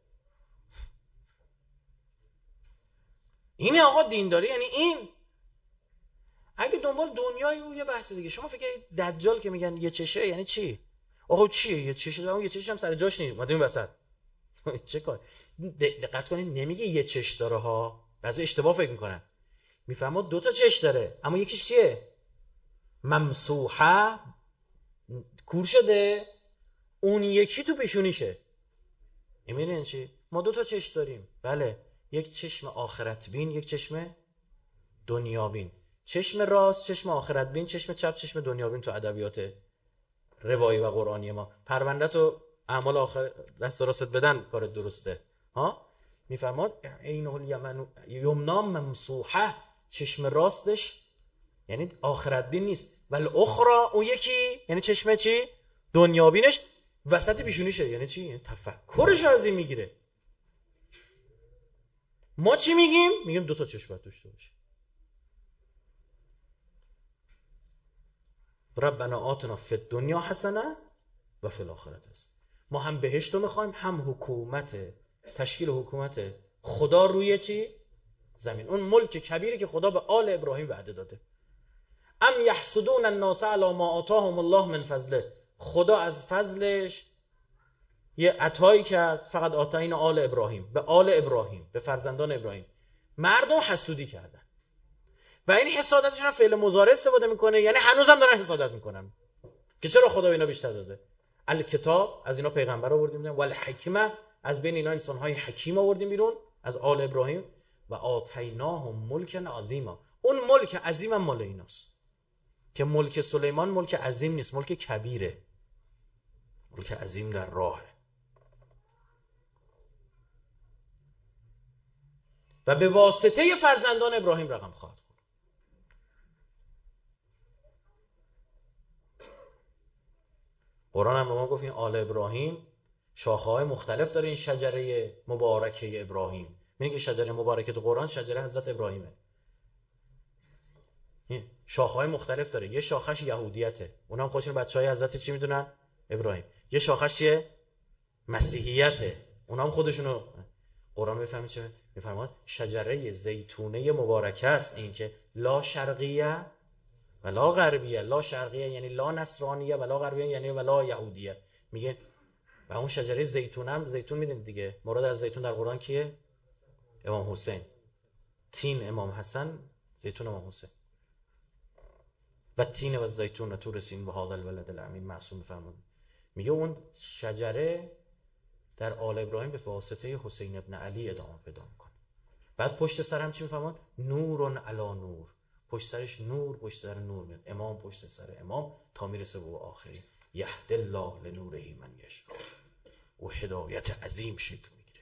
اینه آقا دینداری، یعنی این. اگه دنبال دنیای او یه بحث دیگه. شما فکر دجال که میگن یه چشه یعنی چی؟ آقا چیه یه چشه؟ اون یه چشش هم سر جاش نیست، اومده این وسط. چه کار؟ دقت کنید نمیگه یه چش داره ها، بعضی اشتباه فکر میکنن، میفهمه دو تا چش داره اما یکیش چیه؟ ممسوحه، کور شده، اون یکی تو پیشونیشه. میبینین چی؟ ما دو تا چش داریم، بله، یک چشم آخرت بین، یک چشم دنیا بین. چشم راست چشم آخرت بین، چشم چپ چشم دنیا بین. تو ادبیات روایی و قرآنی ما پرونده تو اعمال آخر دست راست بدن کار درسته ها. میفرماد عینه الیمن یمنا ممسوحه، چشم راستش یعنی آخرت بین نیست، ولی اخرى اون یکی یعنی چشم چی؟ دنیا بینش وسط پیشونیشه. یعنی چی؟ یعنی تفکرش از این میگیره. ما چی میگیم؟ میگیم دو تا چشم باید داشته باشه. ربنا آتنا فی الدنیا حسنه و فی الاخره حسنه. ما هم بهشت رو میخوایم، هم حکومت، تشکیل حکومت خدا روی چی؟ زمین. اون ملک کبیری که خدا به آل ابراهیم وعده داده. ام یحسدون الناس علی ما آتاهم الله من فضله. خدا از فضلش یه عطایی کرد، فقط آتاین آل ابراهیم، به آل ابراهیم، به فرزندان ابراهیم. مردم حسودی کردن و این حسادتشون فعل مضارع استفاده میکنه، یعنی هنوزم دارن حسادت میکنن که چرا خدا اینا بیشتر داده. الکتاب، از اینا پیغمبر آوردیم بیرون، والحکمه، از بین اینا انسانهای حکیم آوردیم بیرون از آل ابراهیم، و آتیناهم ملک عظیما. اون ملک عظیم هم مال ایناست که ملک سلیمان ملک عظیم نیست، ملک کبیره، ملک عظیم در راهه. و به واسطه فرزندان ابراهیم رقم خواهد خورد. قرآن هم به ما گفت این آل ابراهیم شاخه‌های مختلف داره. این شجره مبارکه ابراهیم، میگه که شجره مبارکه تو قرآن شجره حضرت ابراهیمه. شاخه‌های مختلف داره. یه شاخش یهودیته، اونم خودشون بچهای حضرت چی میدونن؟ ابراهیم. یه شاخش چیه؟ مسیحیته، اونم خودشونو. قرآن بفهمید چه میفرماد؟ شجره زیتونه مبارکه است، این که لا شرقیه و لا غربیه. لا شرقیه یعنی لا نصرانیه، و لا غربیه یعنی ولا یهودیه. میگه و اون شجره زیتون هم، زیتون میدونید دیگه، مراد از زیتون در قرآن کیه؟ امام حسین. تین امام حسن، زیتون امام حسین. و تین و زیتون طور سین و هذا البلد الامین معصوم. میفرماد میگه اون شجره در آل ابراهیم به واسطه حسین ابن علی ادامه پیدا میکنه. بعد پشت سر هم چی میفهمن؟ نورون علی نور، پشت سرش نور پشت سر نور میاد، امام پشت سر امام، تا میرسه به آخری یهد الله لنوره من یشاء. و هدایت عظیم شکل میگیره.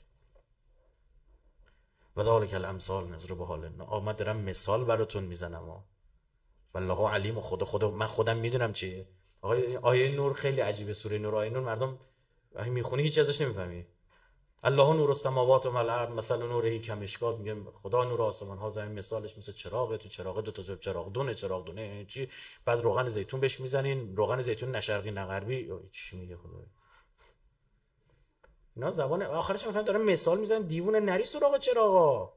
و ذالک الامثال نضربها للناس. آمد دارم مثال براتون میزنم، والله علیم. و خدا خدا من خودم میدونم چیه. آقای آیه نور خیلی عجیبه. سوره نور آیه نور مردم وقتی میخونی هیچ ازش نمیفهمی. الله نور السماوات و الارض مثل نوره کمشکات. میگه خدا نور آسمان ها زمین مثالش مثل چراغه. تو چراغ دو تا چراغ دونه چراغ دونه چی. بعد روغن زیتون بهش میزنین، روغن زیتون نه شرقی نه غربی. چی میگه خدا؟ اینا زبان آخرش مثلا داره مثال میزنن. دیوونه نری سراغ چراغا.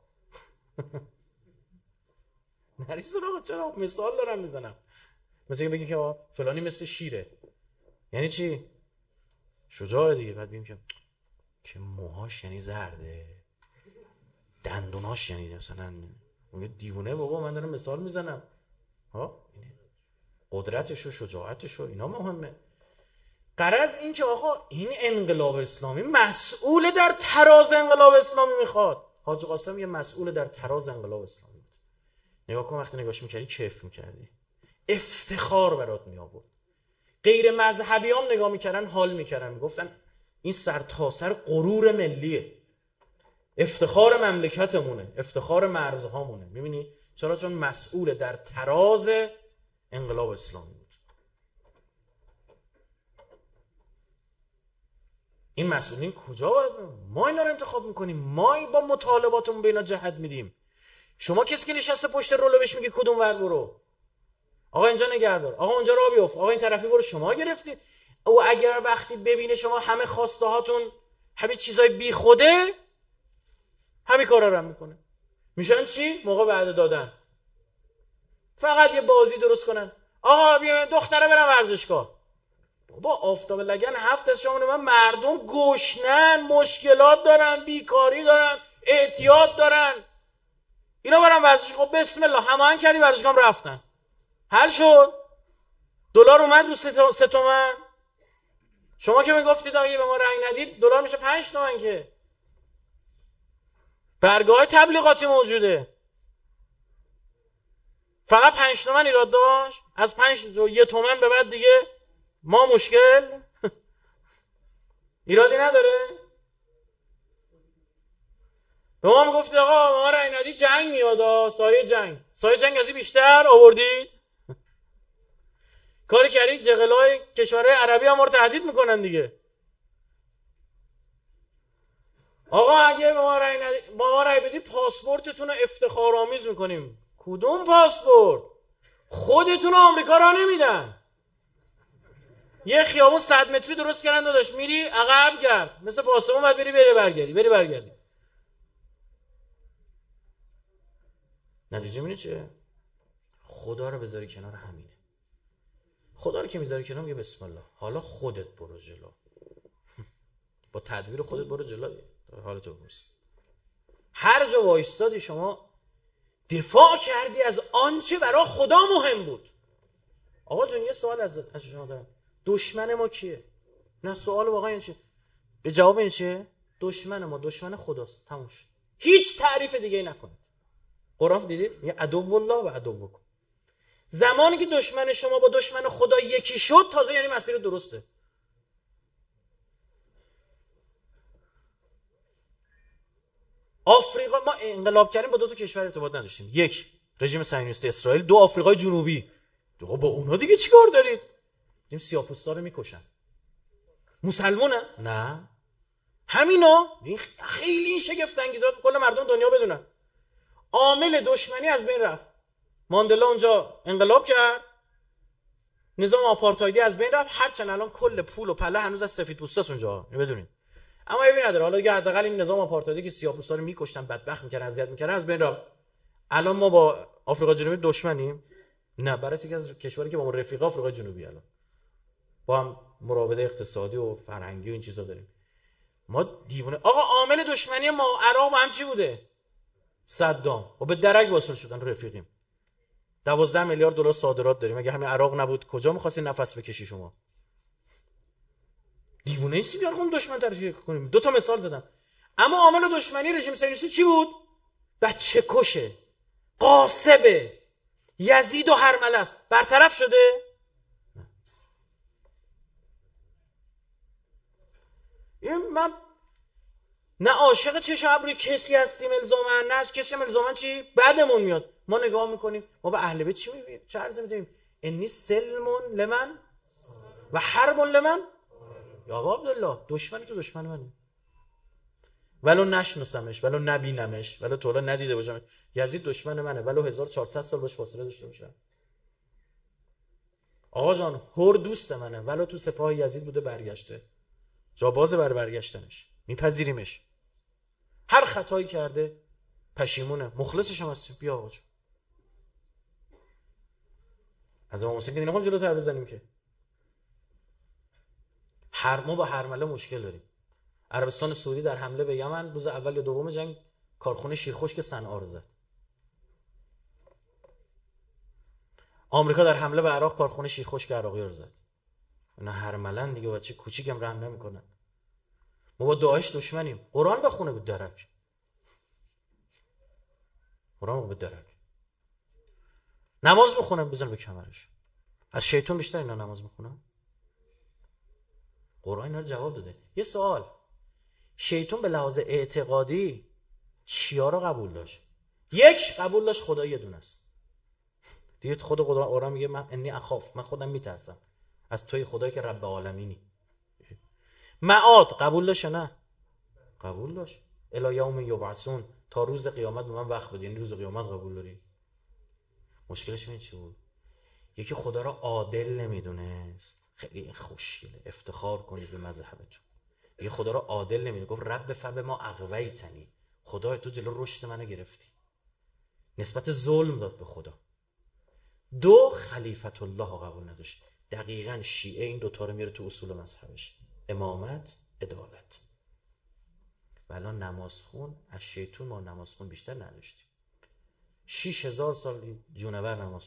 نری سراغ چراغ، مثال دارم میزنم. مثلا بگی که فلانی مثل شیره. یعنی چی؟ شجاع دیگه. بعد ببینیم که که موهاش یعنی زرده، دندوناش یعنی مثلا اون دیوونه. بابا من دارم مثال میزنم ها، قدرتش و شجاعتش و اینا مهمه. غرض این که آقا این انقلاب اسلامی مسئول در تراز انقلاب اسلامی میخواد. حاج قاسم یه مسئول در تراز انقلاب اسلامی بود. نگاه کن وقتی نگاش میکردی کیف میکردی، افتخار برات می آورد. غیر مذهبی هم نگاه میکردن حال میکردن، میگفتن این سرتاسر غرور ملیه، افتخار مملکتمونه، افتخار مرزهامونه. میبینی چرا؟ چون مسئول در تراز انقلاب اسلامی بود. این مسئولین کجا باید؟ ما اینا رو انتخاب میکنیم، ما با مطالباتمون به اینا جهت میدیم. شما کسی که نشسته پشت رولو بهش میگی کدوم ور برو، آقا اینجا نگهدار، آقا اونجا راه بیفت، آقا این طرفی برو، شما گرفتی. او اگر وقتی ببینه شما همه خواسته هاتون همه چیزای بی خوده، همین کارا رو هم میکنه. میشن چی؟ موقع وعده دادن فقط یه بازی درست کنن. آقا بیا دختره برم ورزشگاه. بابا آفتاب لگن هفت از شامونه من، مردم گشنن، مشکلات دارن، بیکاری دارن، اعتیاد دارن، اینا برن ورزشگاه. خب بسم الله هماهنگ کردی ورزشگاه رفتن، حل شد. دلار اومد رو سه تومن. شما که میگفتید اگه به ما رأی ندید دلار میشه پنج تومن. که برگاه تبلیغاتی موجوده، فقط پنج تومن ایراد داشت. از پنج و یه تومن به بعد دیگه ما مشکل ایرادی نداره. به ما میگفتید آقا ما رأی ندید جنگ میاد، سایه جنگ، سایه جنگ ازی بیشتر آوردید. کاری کردید جغلای کشورهای عربی هم ما رو تهدید میکنن دیگه. آقا اگه به ما رأی ندید، با ما رأی بدید پاسپورتتون رو افتخارآمیز میکنیم. کدوم پاسپورت؟ خودتون آمریکا را نمیدن. یه خیابون صد متری درست کردن داداش، میری عقب گرد مثل پاسمون، باید بری بری برگردی بری برگردی. نتیجه میبینی چه؟ خدا رو بذاری کنار، همینه. خدا رو که میذاری کنار میگه بسم الله، حالا خودت برو جلو، با تدبیر خودت برو جلو، حالتو برس. هر جا وایستادی شما دفاع کردی از آنچه برای خدا مهم بود. آقا جون یه سوال از از شما دارم، دشمن ما کیه؟ نه سوال واقعا این چیه؟ به جواب این چیه؟ دشمن ما دشمن خداست، تموم شد. هیچ تعریف دیگه ای نکنید. قرآن دیدید یه عدو الله و عدوکم. زمانی که دشمن شما با دشمن خدا یکی شد تازه یعنی مسیر درسته. آفریقا ما انقلاب کردیم، با دو تا کشور ارتباط نداشتیم. یک رژیم صهیونیستی اسرائیل، دو آفریقای جنوبی. دو با اونا دیگه چیکار دارید؟ دیدیم سیاه‌پوستا رو میکشن. مسلمانن؟ نه. همینا خیلی این شگفت انگیزه کل مردم دنیا بدونن. عامل دشمنی از بین رفت. ماندلا اونجا انقلاب کرد، نظام آپارتایدی از بین رفت، هرچند الان کل پول و پله هنوز از سفیدپوستاست اونجا، بدونید. اما ایوی نداره. حالا دیگه حداقل این نظام آپارتایدی که سیاه‌پوستا رو میکشتن، بدبخت میکردن، اذیت میکردن، از بین رفت. الان ما با آفریقا جنوبی دشمنیم؟ نه، برای یکی از کشوری که با ما رفیق آفریقا جنوبی الان با هم مراوده اقتصادی و فرهنگی و این چیزا داریم. ما دیوونه. آقا عامل دشمنی ما عراق هم چی بوده؟ صدام. و به درک واصل شدن رفیقیم. دوازده میلیارد دلار صادرات داریم. اگه همین عراق نبود کجا می‌خواستی نفس بکشی شما؟ دیوونه ایسی بیان خون دشمن ترجیح کنیم. دو تا مثال زدم. اما عامل دشمنی رژیم صهیونیستی چی بود؟ بچه کشه، غاصبه، یزید و هرمله است. برطرف شده؟ این من نه عاشق چشم ابروی کسی هستیم الزاما، نه از کسی هم الزاما چی بعدمون میاد. ما نگاه میکنیم، ما به اهل بیت چی میگیم؟ چه عرض میدیم؟ انی سلمون لمن و حرب لمن. یا ابا عبدالله دشمنی تو دشمن منه، ولو نشناسمش، ولو نبینمش، ولو تو الان ندیده باشم. یزید دشمن منه، ولو هزار و چهارصد سال باش فاصله داشته باشم. آقا جان هر دوست منه، ولو تو سپاه یزید بوده برگشته، جا باز بر برگشتنش، میپذیریمش. هر خطایی کرده پشیمونه، مخلصش هم هستیم. بیا آقا جون از امام حسین که نمیخوام جلوتر بزنیم که. هر ما با هرمله مشکل داریم. عربستان سعودی در حمله به یمن روز اول یا دوم جنگ کارخونه شیرخشک صنعا رو زد. آمریکا در حمله به عراق کارخونه شیرخشک عراقی رو زد. اینا هرملن دیگه، بچه کوچیکم رحم نمیکنن. ما با داعش دشمنیم. قرآن بخونه به درک. قرآن به درک. نماز میخونن بزن به کمرش. از شیطان بیشتر اینا نماز میخونن. قرآن اینا رو جواب داده. یه سوال، شیطان به لحاظ اعتقادی چیا رو قبول داشت؟ یک، قبول داشت خدا یه دونه است. دیگه خود خدا قرآن میگه من انی اخاف، من خودم میترسم از توی خدایی که رب عالمینی. معاد قبول داشت نه؟ قبول داشت. الی یوم یبعثون، تا روز قیامت به من وقت بده. یعنی روز قیامت قبول داری؟ مشکلش این چی بود؟ یکی خدا را عادل نمیدونست. خیلی خوشگله، افتخار کنید به مذهبتون. یکی خدا را عادل نمیدونه، گفت رب فب ما اغویتنی، خدا تو جلو رشد منو گرفتی. نسبت ظلم داد به خدا. دو، خلیفت الله قبول نداشت. دقیقاً شیعه این دوتا رو میره تو اصول مذهبش، امامت، عدالت. و الان نمازخون از شیطون ما نمازخون بیشتر نداشتیم. شیش هزار سال جونور نماز.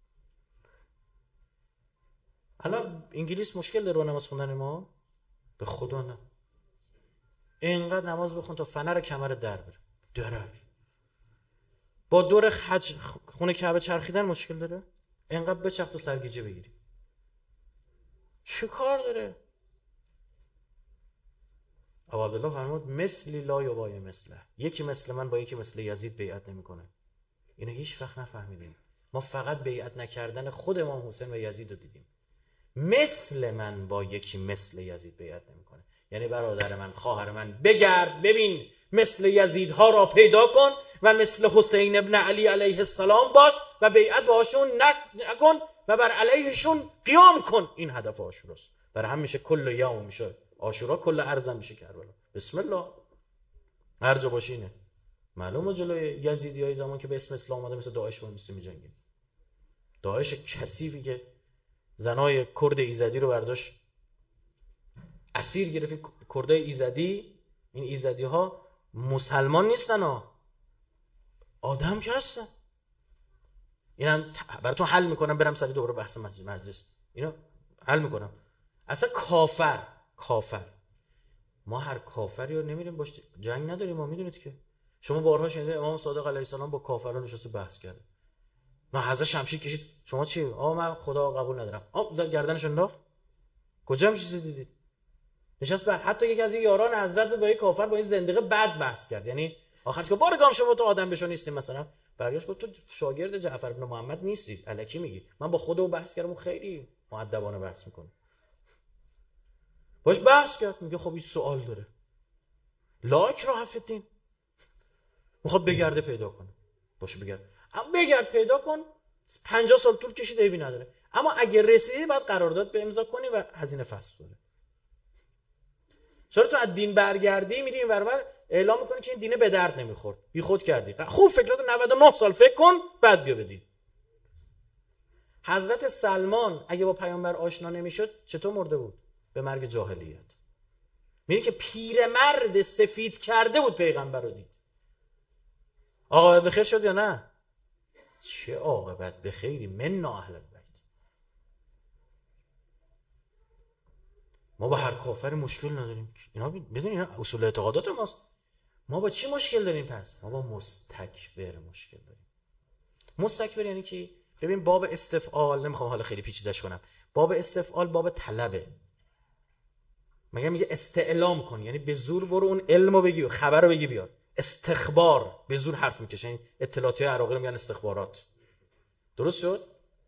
الان انگلیس مشکل داره با نماز خوندن ما؟ به خدا نه. اینقدر نماز بخون تا فنر کمر در بره. درک. با دور حج خونه کعبه چرخیدن مشکل داره؟ اینقدر بچرخ تا سرگیجه بگیری. چه کار داره؟ ابو عبدالله فرمود مثلی لا یبای مثله، یکی مثل من با یکی مثل یزید بیعت نمیکنه. اینو هیچ وقت نفهمیدیم. ما فقط بیعت نکردن خود امام حسین و یزید رو دیدیم. مثل من با یکی مثل یزید بیعت نمیکنه. یعنی برادر من، خواهر من، بگرد ببین مثل یزیدها را پیدا کن و مثل حسین ابن علی علیه السلام باش و بیعت باشون نکن و بر علیهشون قیام کن. این هدف عاشوراست. برای هم میشه کل یوم میشه عاشورا، کل ارزم میشه کربلا. بسم الله. هر جا باشه اینه. معلومه جلوی یزیدیای زمان که به اسم اسلام اومده مثل داعش با میسه میجنگیم. داعش کثیفی که زنای کرد ایزدی رو برداشت اسیر گرفت. کردای ایزدی، این ایزدی ها مسلمان نیستن ها، آدم که هستن. اینا براتون حل میکنم، برم سری دوباره بحث مجلس اینا حل میکنم. اصلا کافر کافر ما هر کافری رو نمیریم باش جنگ نداریم. ما میدونید که شما بارها شنیدید امام صادق علیه السلام با کافران نشسته بحث کرده. نه حضرت شمشیر کشید شما چی؟ آقا من خدا قبول ندارم. آ زد گردنش انداخت. کجا میشه دیدید؟ نشست بعد حتی یکی از این یاران حضرت با یک کافر با این زندقه بد بحث کرد. یعنی آخرش که بارگام شما تو آدم بشو نیستی، مثلا برگشت گفت تو شاگرد جعفر بن محمد نیستی، الکی میگی. من با خودم بحث کردم، خیلی مؤدبانه بحث میکنه. باش بحث کرد، میگه خب این سوال داره. لا اکراه فی الدین. میخواد بگرده پیدا کنه. باشه بگرد. اما بگرد پیدا کن. پنجاه سال طول کشید عیبی نداره. اما اگه رسیدی بعد قرارداد به امضا کنی و هزینه فسخ کنی. چرا تو از دین برگردی میری این ورور اعلام میکنی که این دینه به درد نمیخورد، بی خود کردی. خوب فکراتو نود و نه سال فکر کن بعد بیا بدین. حضرت سلمان اگه با پیامبر آشنا نمیشد چطور مرده بود؟ به مرگ جاهلیت. میگه که پیرمرد سفید کرده بود پیغمبر رو دید. عاقبت بخیر شد یا نه؟ چه عاقبت بخیری؟ منا اهل البیت. ما با هر کافر مشکل نداریم. اینا بدون اینا اصول اعتقادات ماست. ما با چی مشکل داریم پس؟ ما با مستکبر مشکل داریم. مستکبر یعنی کی؟ ببین باب استفعال، نمیخوام حالا خیلی پیچیده‌اش کنم. باب استفعال باب طلبه. مگه میگه استعلام کن، یعنی به زور برو اون علمو بگی، خبر رو بگی بیار. استخبار به زور حرف میکشه. این اطلاعاتی عراقی رو میگن استخبارات. درست شد؟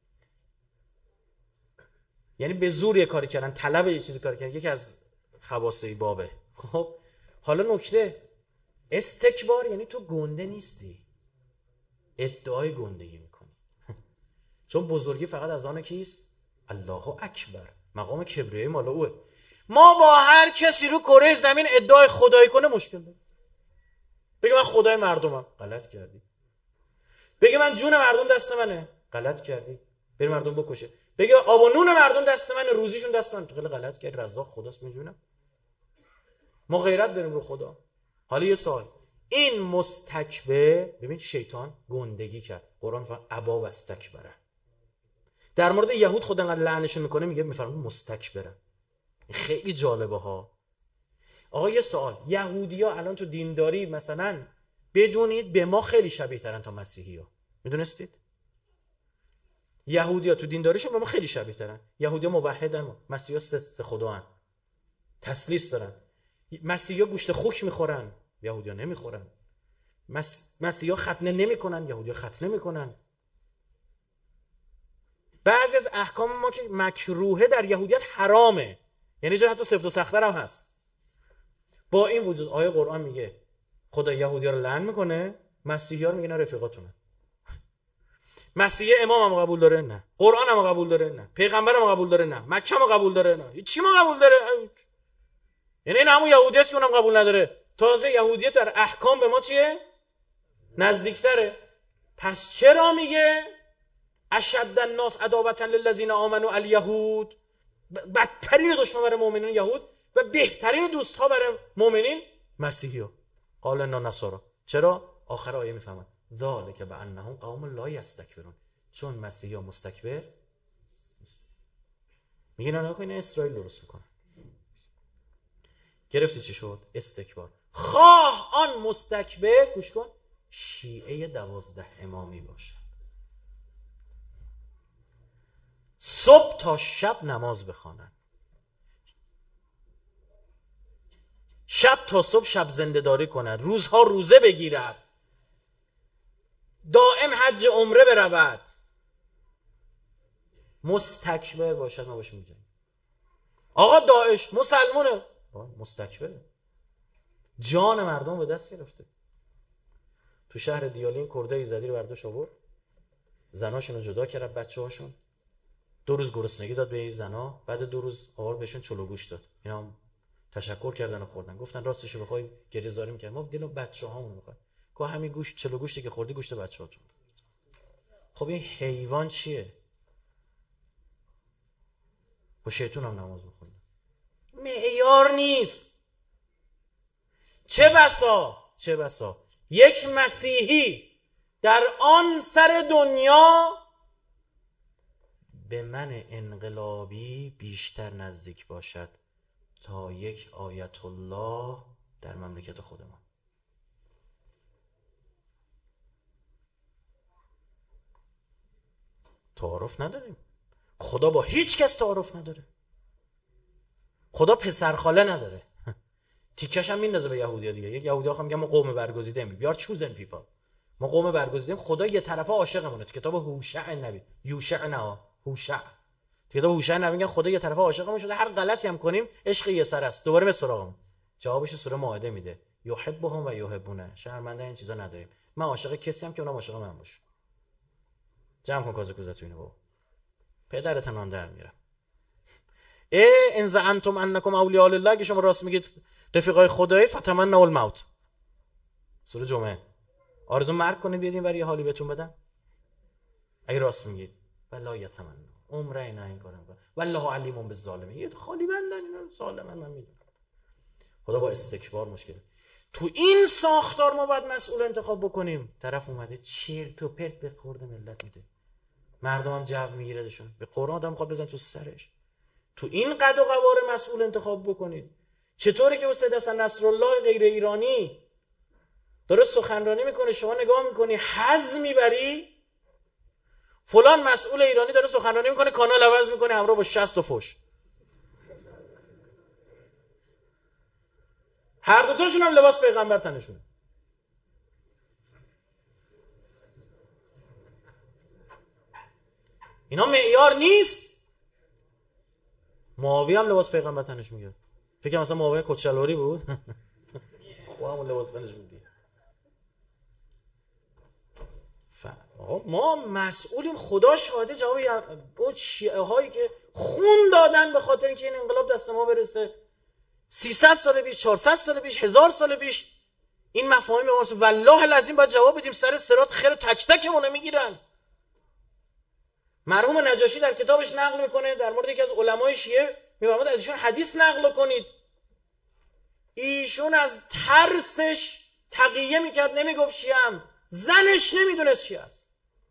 یعنی به زور یه کاری کردن، طلب یه چیزی کاری کردن. یکی از خواص بابه. خب حالا نکته، استکبار یعنی تو گنده نیستی، ادعای گندگی میکنی. چون بزرگی فقط از آن کیست؟ الله اکبر. مقام کبریایی مال اوه. ما با هر کسی رو کره زمین ادعای خدایی کنه مشکل داریم. بگه من خدای مردمم، غلط کردی. بگه من جون مردم دست منه، غلط کردی. بری مردم بکشه. بگه آب و نون مردم دست من، روزیشون دست من. خیلی غلط کرد، رزاق خداست میدونم. ما غیرت داریم رو خدا. حالا یه سوال، این مستکبر، ببین شیطان گندگی کرد، قرآن فرمود ابا و استکبره. در مورد یهود خدا انقدر لعنشون میکنه میگه میفرمود مستکبره. خیلی جالبه ها. آقا یه سوال، یهودی‌ها الان تو دینداری مثلا بدونید به ما خیلی شبیه ترن تا مسیحی‌ها. میدونستید؟ یهودی‌ها تو دینداریشون به ما خیلی شبیه ترن. یهودی‌ها موحدن، مسیحی‌ها سه خداان. تثلیث دارن. مسیحی‌ها گوشت خوک میخورن، یهودی‌ها نمیخورن. مس... مسیحی‌ها ختنه نمیکنن، یهودی‌ها ختنه میکنن. بعضی از احکام ما که مکروهه در یهودیت حرامه، یعنی جا حتی سفت و سخت‌تر هم هست. با این وجود آیه قرآن میگه خدا یهودی‌ها رو لعن میکنه، مسیحی‌ها رو میگه نه رفیقاتونه. مسیحی امام هم قبول داره؟ نه. قرآن هم قبول داره؟ نه. پیغمبر هم قبول داره؟ نه. مکه هم قبول داره؟ نه. چی ما قبول داره؟ یعنی این همون یهودی است که اونم قبول نداره. تازه یهودیت در احکام به ما چیه؟ نزدیکتره. پس چرا میگه اشد الناس عداوة للذین آمنوا الیهود؟ بدترین دشمن برای مؤمنین یهود و بهترین دوست ها برای مؤمنین مسیحی ها. قال انا نصارا. چرا؟ آخر آیه میفهمن ذالک بانهم قوم لا یستکبرون، چون مسیحی ها مستکبر میگن نه این اسرائیل درست میکنه. گرفتی چی شد؟ استکبار. خواه آن مستکبر گوش کن شیعه دوازده امامی باشد، صبح تا شب نماز بخواند، شب تا صبح شب زنده داری کند، روزها روزه بگیرد، دائم حج عمره برود، مستکبر باشد. ما باشیم میگیم آقا داعش مسلمونه، مستکبره، جان مردم به دست گرفته. تو شهر دیالین کرده ایزدی رو برداشت آورد، زناشون رو جدا کرد بچه هاشون، دو روز گرسنگی داد به این زنا، بعد دو روز آورد بهشون چلو گوشت داد. اینا تشکر کردن و خوردن، گفتن راستش بخوای گریه زاری می‌کنیم، ما دل بچه‌هامون می‌خواد. که همین گوشت چلو گوشتی که خوردی گوشت بچه‌هاتون. خب این حیوان چیه؟ با شیطون هم نماز می‌خونه. معیار نیست. چه بسا چه بسا یک مسیحی در آن سر دنیا به من انقلابی بیشتر نزدیک باشد تا یک آیت الله در مملکت خودمان. تعارف نداریم. خدا با هیچ کس تعارف نداره. خدا پسرخاله نداره. تیکش هم میندازه به یهودی‌ها دیگه. یک یهودی‌ها هم میگن ما قوم برگزیده ایم. بیار chosen people. ما قوم برگزیده ایم. خدا یه طرفه عاشقمونه. تو کتاب هوشع نبی. یوشع نه. هوشع. تو کتاب هوشع نبی میگن خدا یه طرفه عاشقمون شده، هر غلطی هم کنیم عشق یه سر است. دوباره به سراغمون. جوابش سوره مائده میده. یحبهم و یحبونه. شرمنده این چیزا نداریم. من عاشق کسی هم که اونم عاشق من باشه. جمع کن کازه کوزتو اینو بابا. پدرت نان در میره. ای ان زعمتم انکم اولیاء الله، که شما راست میگید رفیقای خدایی، فتمنوا الموت. سوره جمعه. آرزو مرگ کنید بیاد این ور یه حالی بهتون بدن؟ اگه راست میگید والله یتمنوا، عمره نه این کارم کنه، والله علیم بالظالمین. خالی بندن اینا ظالمن، من میدونم. خدا با استکبار مشکل. تو این ساختار ما باید مسئول انتخاب بکنیم. طرف اومده چرت و پرت به خورد ملت میده، مردم هم جو میگیره دشون، به قرآن آدم میخواد بزن تو سرش. تو این قد و قوار مسئول انتخاب بکنید. چطوره که سید حسن نصرالله غیر ایرانی داره سخنرانی میکنه، شما نگاه میکنی حظ میبری؟ فلان مسئول ایرانی داره سخنرانی میکنه، کانال عوض میکنه همراه با شصت و فوش. هر دوتاشون هم لباس پیغمبر تنشونه. اینا معیار نیست. معاویه هم لباس پیغمبر تنش میگه. فکر کنم مثلا معاویه کچلواری بود. خودمون لباس تنش میدیم. ما مسئولیم. خدا شاهده. جواب اون شیعه هایی که خون دادن به خاطر اینکه این انقلاب دست ما برسه، سیصد سال پیش، چهارصد سال پیش، هزار سال پیش، این مفاهیم به ما والله العظیم باید جواب بدیم. سر صراط خیر تک تکمون میگیرن. مرحوم نجاشی در کتابش نقل میکنه در مورد یکی از علمای شیعه میفرماد از ایشون حدیث نقل کنید. ایشون از ترسش تقیه میکرد، نمیگفت شیعه‌ام. زنش نمیدونست شیعه است.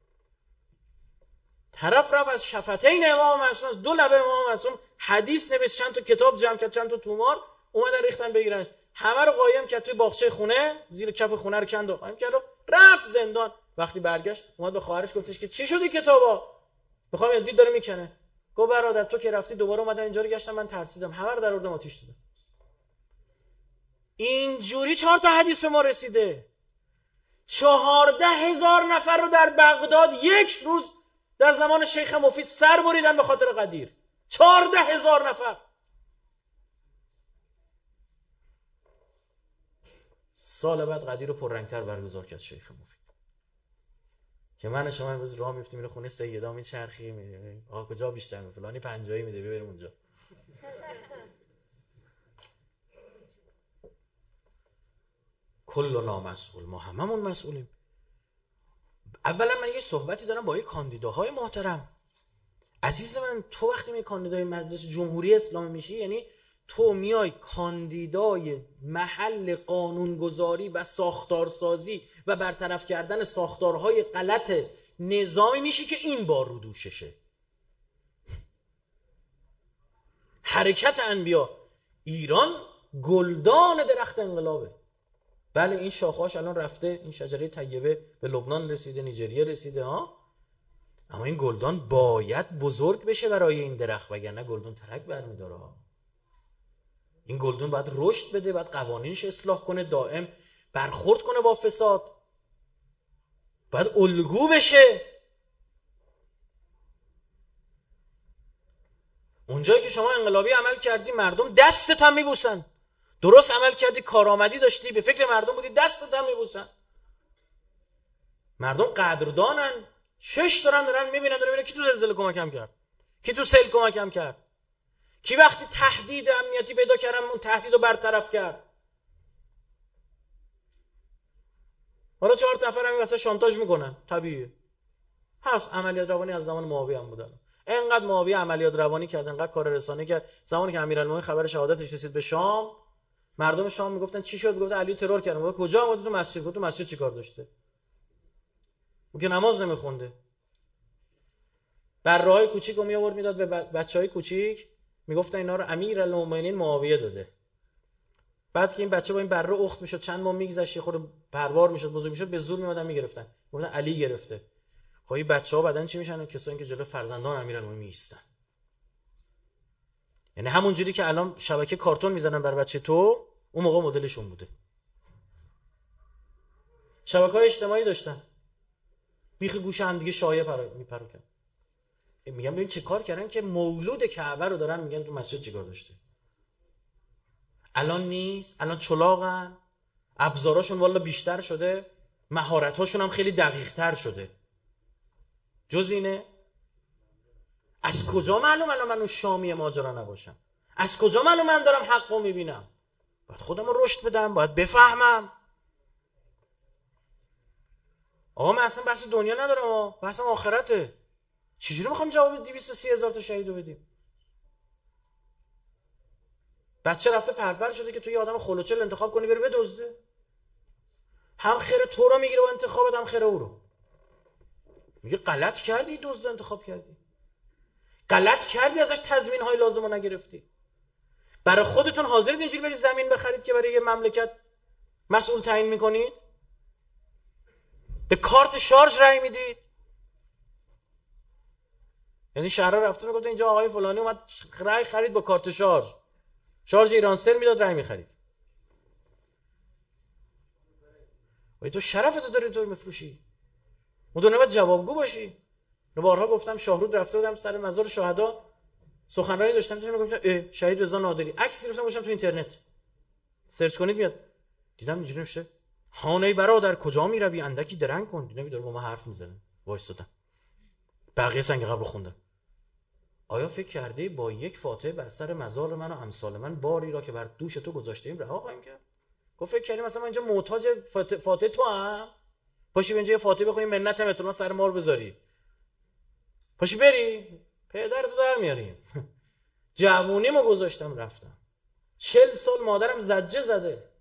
طرف رفت از شفتین امام معصوم، از دو لبه امام معصوم حدیث نوشت، چند تا کتاب جمع کرد، چند تا تومار، اومدن ریختن بگیرنش، همه رو قایم کرد توی باغچه خونه، زیر کف خونه رو کند و قایم کرد و رفت زندان. وقتی برگشت اومد به خواهرش گفتش که چی شده کتابا؟ میخوام دید داره میکنه. گفت برادر تو که رفتی دوباره اومدن اینجا رو گشتم، من ترسیدم، همه رو در آوردم آتیش دادم. اینجوری چهار تا حدیث به ما رسیده. چهارده هزار نفر رو در بغداد یک روز در زمان شیخ مفید سر بریدن به خاطر قدیر. چهارده هزار نفر. سال بعد قدیر رو پررنگتر برگزار کرد شیخ مفید که من شما امروز راه میفتیم میره خونه سیدا میچرخی میره آقا کجا بیشتر می فلانی پنجایی میده بریم اونجا. کلنا مسئول، ما هممون مسئولیم. اولا من یه صحبتی دارم با یه کاندیداهای محترم. عزیز من، تو وقتی می کاندیدای مجلس جمهوری اسلامی میشی، یعنی تو میای کاندیدای محل قانونگذاری و ساختارسازی و برطرف کردن ساختارهای غلط نظامی میشی که این بار رو دوششه. حرکت انبیا، ایران گلدان درخت انقلابه. بله این شاخه‌هاش الان رفته، این شجره طیبه به لبنان رسیده، نیجریه رسیده ها، اما این گلدان باید بزرگ بشه برای این درخت، وگرنه گلدون ترک برمیداره. این گلدون باید رشد بده، باید قوانینش اصلاح کنه، دائم برخورد کنه با فساد، باید الگو بشه. اونجایی که شما انقلابی عمل کردی مردم دستت هم میبوسن، درست عمل کردی، کارآمدی داشتی، به فکر مردم بودی، دستت هم میبوسن. مردم قدردانن، چش دارن دارن میبینن دارن میبینن کی تو زلزله کمکم کرد، کی تو سیل کمکم کرد، کی وقتی تهدید امنیتی پیدا کردم اون تهدید رو برطرف کرد. حالا چهار نفر هم واسه شانتاژ میکنن، طبیعیه. هست عملیات روانی از زمان معاویه هم بودن. انقدر معاویه عملیات روانی کرد، انقدر کار رسانه کرد، زمانی که امیرالمومنین خبر شهادتش رسید به شام، مردم شام میگفتن چی شد؟ گفت علی ترور کردن. گفت کجا؟ اومد تو مسجد. گفت تو مسجد چیکار داشته؟ اون که نماز نمیخونده. بره‌های کوچیک رو می آورد میداد به بچهای کوچیک، میگفتن اینا رو امیرالمومنین معاویه داده. بعد که این بچه با این بره اخت میشد، چند ماه میگذشت، یه خورده پروار میشد، بزرگ میشد، به زور میمدن میگرفتن، گفتن علی گرفته. خب این بچه‌ها بعدن چی میشن؟ کسایی که جلوی فرزندان امیرالمومنین میایستن. یعنی همون جوری که الان شبکه کارتون میزنن بر بچه تو، اون موقع مدلشون بوده. شبکه‌های اجتماعی داشتن، بیخ گوش هم دیگه شایعه پر میپروکن. میگم ببین چه کار کردن که مولود کعبه رو دارن میگن تو مسجد چیکار داشته. الان نیست، الان چلاقن، ابزاراشون والا بیشتر شده، مهارت‌هاشون هم خیلی دقیق‌تر شده. جز اینه؟ از کجا معلوم الان من اون شامی ماجرا نباشم؟ از کجا معلوم من دارم حق رو میبینم؟ باید خودم رو رشد بدم، باید بفهمم. آقا من اصلا بحث دنیا ندارم، بحثم آخرته. چجوری میخوام جواب دویست و سی هزار تا شهیدو بدیم؟ بچه رفته پرپر شده که توی آدم خلوچل انتخاب کنی بره بدزده. هم خیر تو رو میگیره با انتخابت، هم خیر او رو. میگه غلط کردی دزد انتخاب کردی، غلط کردی ازش تضمین های لازم رو نگرفتی. برای خودتون حاضرید اینجوری برید زمین بخرید که برای یه مملکت مسئول تعیین میکنید؟ به کارت شارژ رای میدید؟ یعنی شهرها رفتن گفتن اینجا آقای فلانی اومد رای خرید با کارت شارژ، شارژ ایرانسل میداد رای میخرید. ولی تو شرفتو داری تو میفروشی. اون تو نباید جوابگو باشی. من بارها گفتم شاهرود رفته بودم سر مزار شهدا سخنرانی داشتم، دیدم میگفتن شهید رضا نادری، عکس گرفتم گذاشتم تو اینترنت، سرچ کنید میاد. دیدم اینجوری نوشته هانه برادر کجا میروی اندکی درنگ کن. دیدم داره با ما حرف میزنه، وایسادم. بقیه سنگ قبر خوندم. آیا فکر کردی با یک فاتحه بر سر مزار من و امثال من باری را که بر دوش تو گذاشتیم رها خواهیم کرد؟ گفت فکر کردی مثلا من اینجا محتاج فاتحه تو هم؟ پاشی اینجا یه فاتحه بخونی منت هم احتمالاً سر مار بذاری. پاشی بری پدرتو در میاریم. جوونیمو گذاشتم رفتم، چل سال مادرم زجه زده،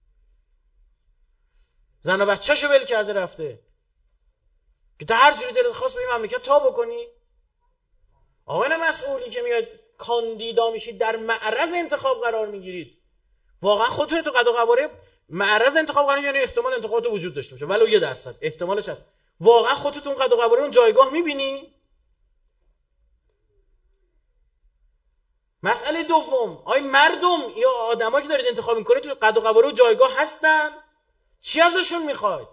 زن و بچه‌شو ول کرده رفته که تا هر جوری دلت خواست به این مملکت تا بکنی. آقایان مسئولی که میاد کاندیدا میشید در معرض انتخاب قرار میگیرید، واقعا خودتون تو قد و قواره معرض انتخاب قرار، یعنی احتمال انتخابات وجود داشته باشه ولو یه درصد احتمالش هست، واقعا خودتون قد و قواره اون جایگاه میبینی؟ مسئله دوم، آی مردم یا آدمایی که دارید انتخاب میکنید تو قد و قواره و جایگاه هستن؟ چی ازشون میخواید؟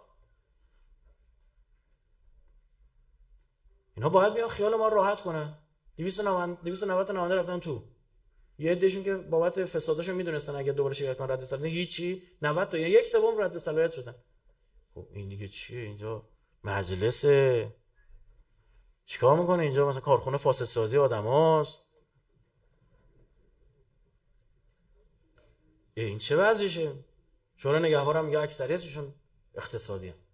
اینا باید بیان خیال ما راحت کنن. دویست و نود تا نماینده رفتن تو، یه عدهشون که بابت فساداشون میدونستن اگه دوباره شرکت کنن رد صلاحیت هیچی، نود تا یا یک سوم رد صلاحیت شدن. خب این دیگه چیه؟ اینجا مجلسه، چیکار میکنه اینجا؟ مثلا کارخونه فاسد سازی آدماست. این چه وضعشه؟ شورای نگهبان هم میگه اکثریتشون اقتصادی هم.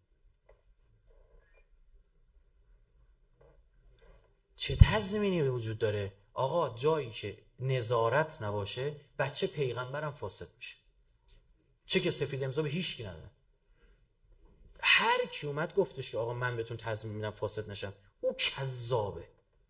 چه تضمینی وجود داره آقا جایی که نظارت نباشه بچه پیغمبرم فاسد میشه؟ چه که سفید امضا به هیچ کی ندادن، هر کی اومد گفتش که آقا من بهتون تضمین میدم فاسد نشم، او کذابه.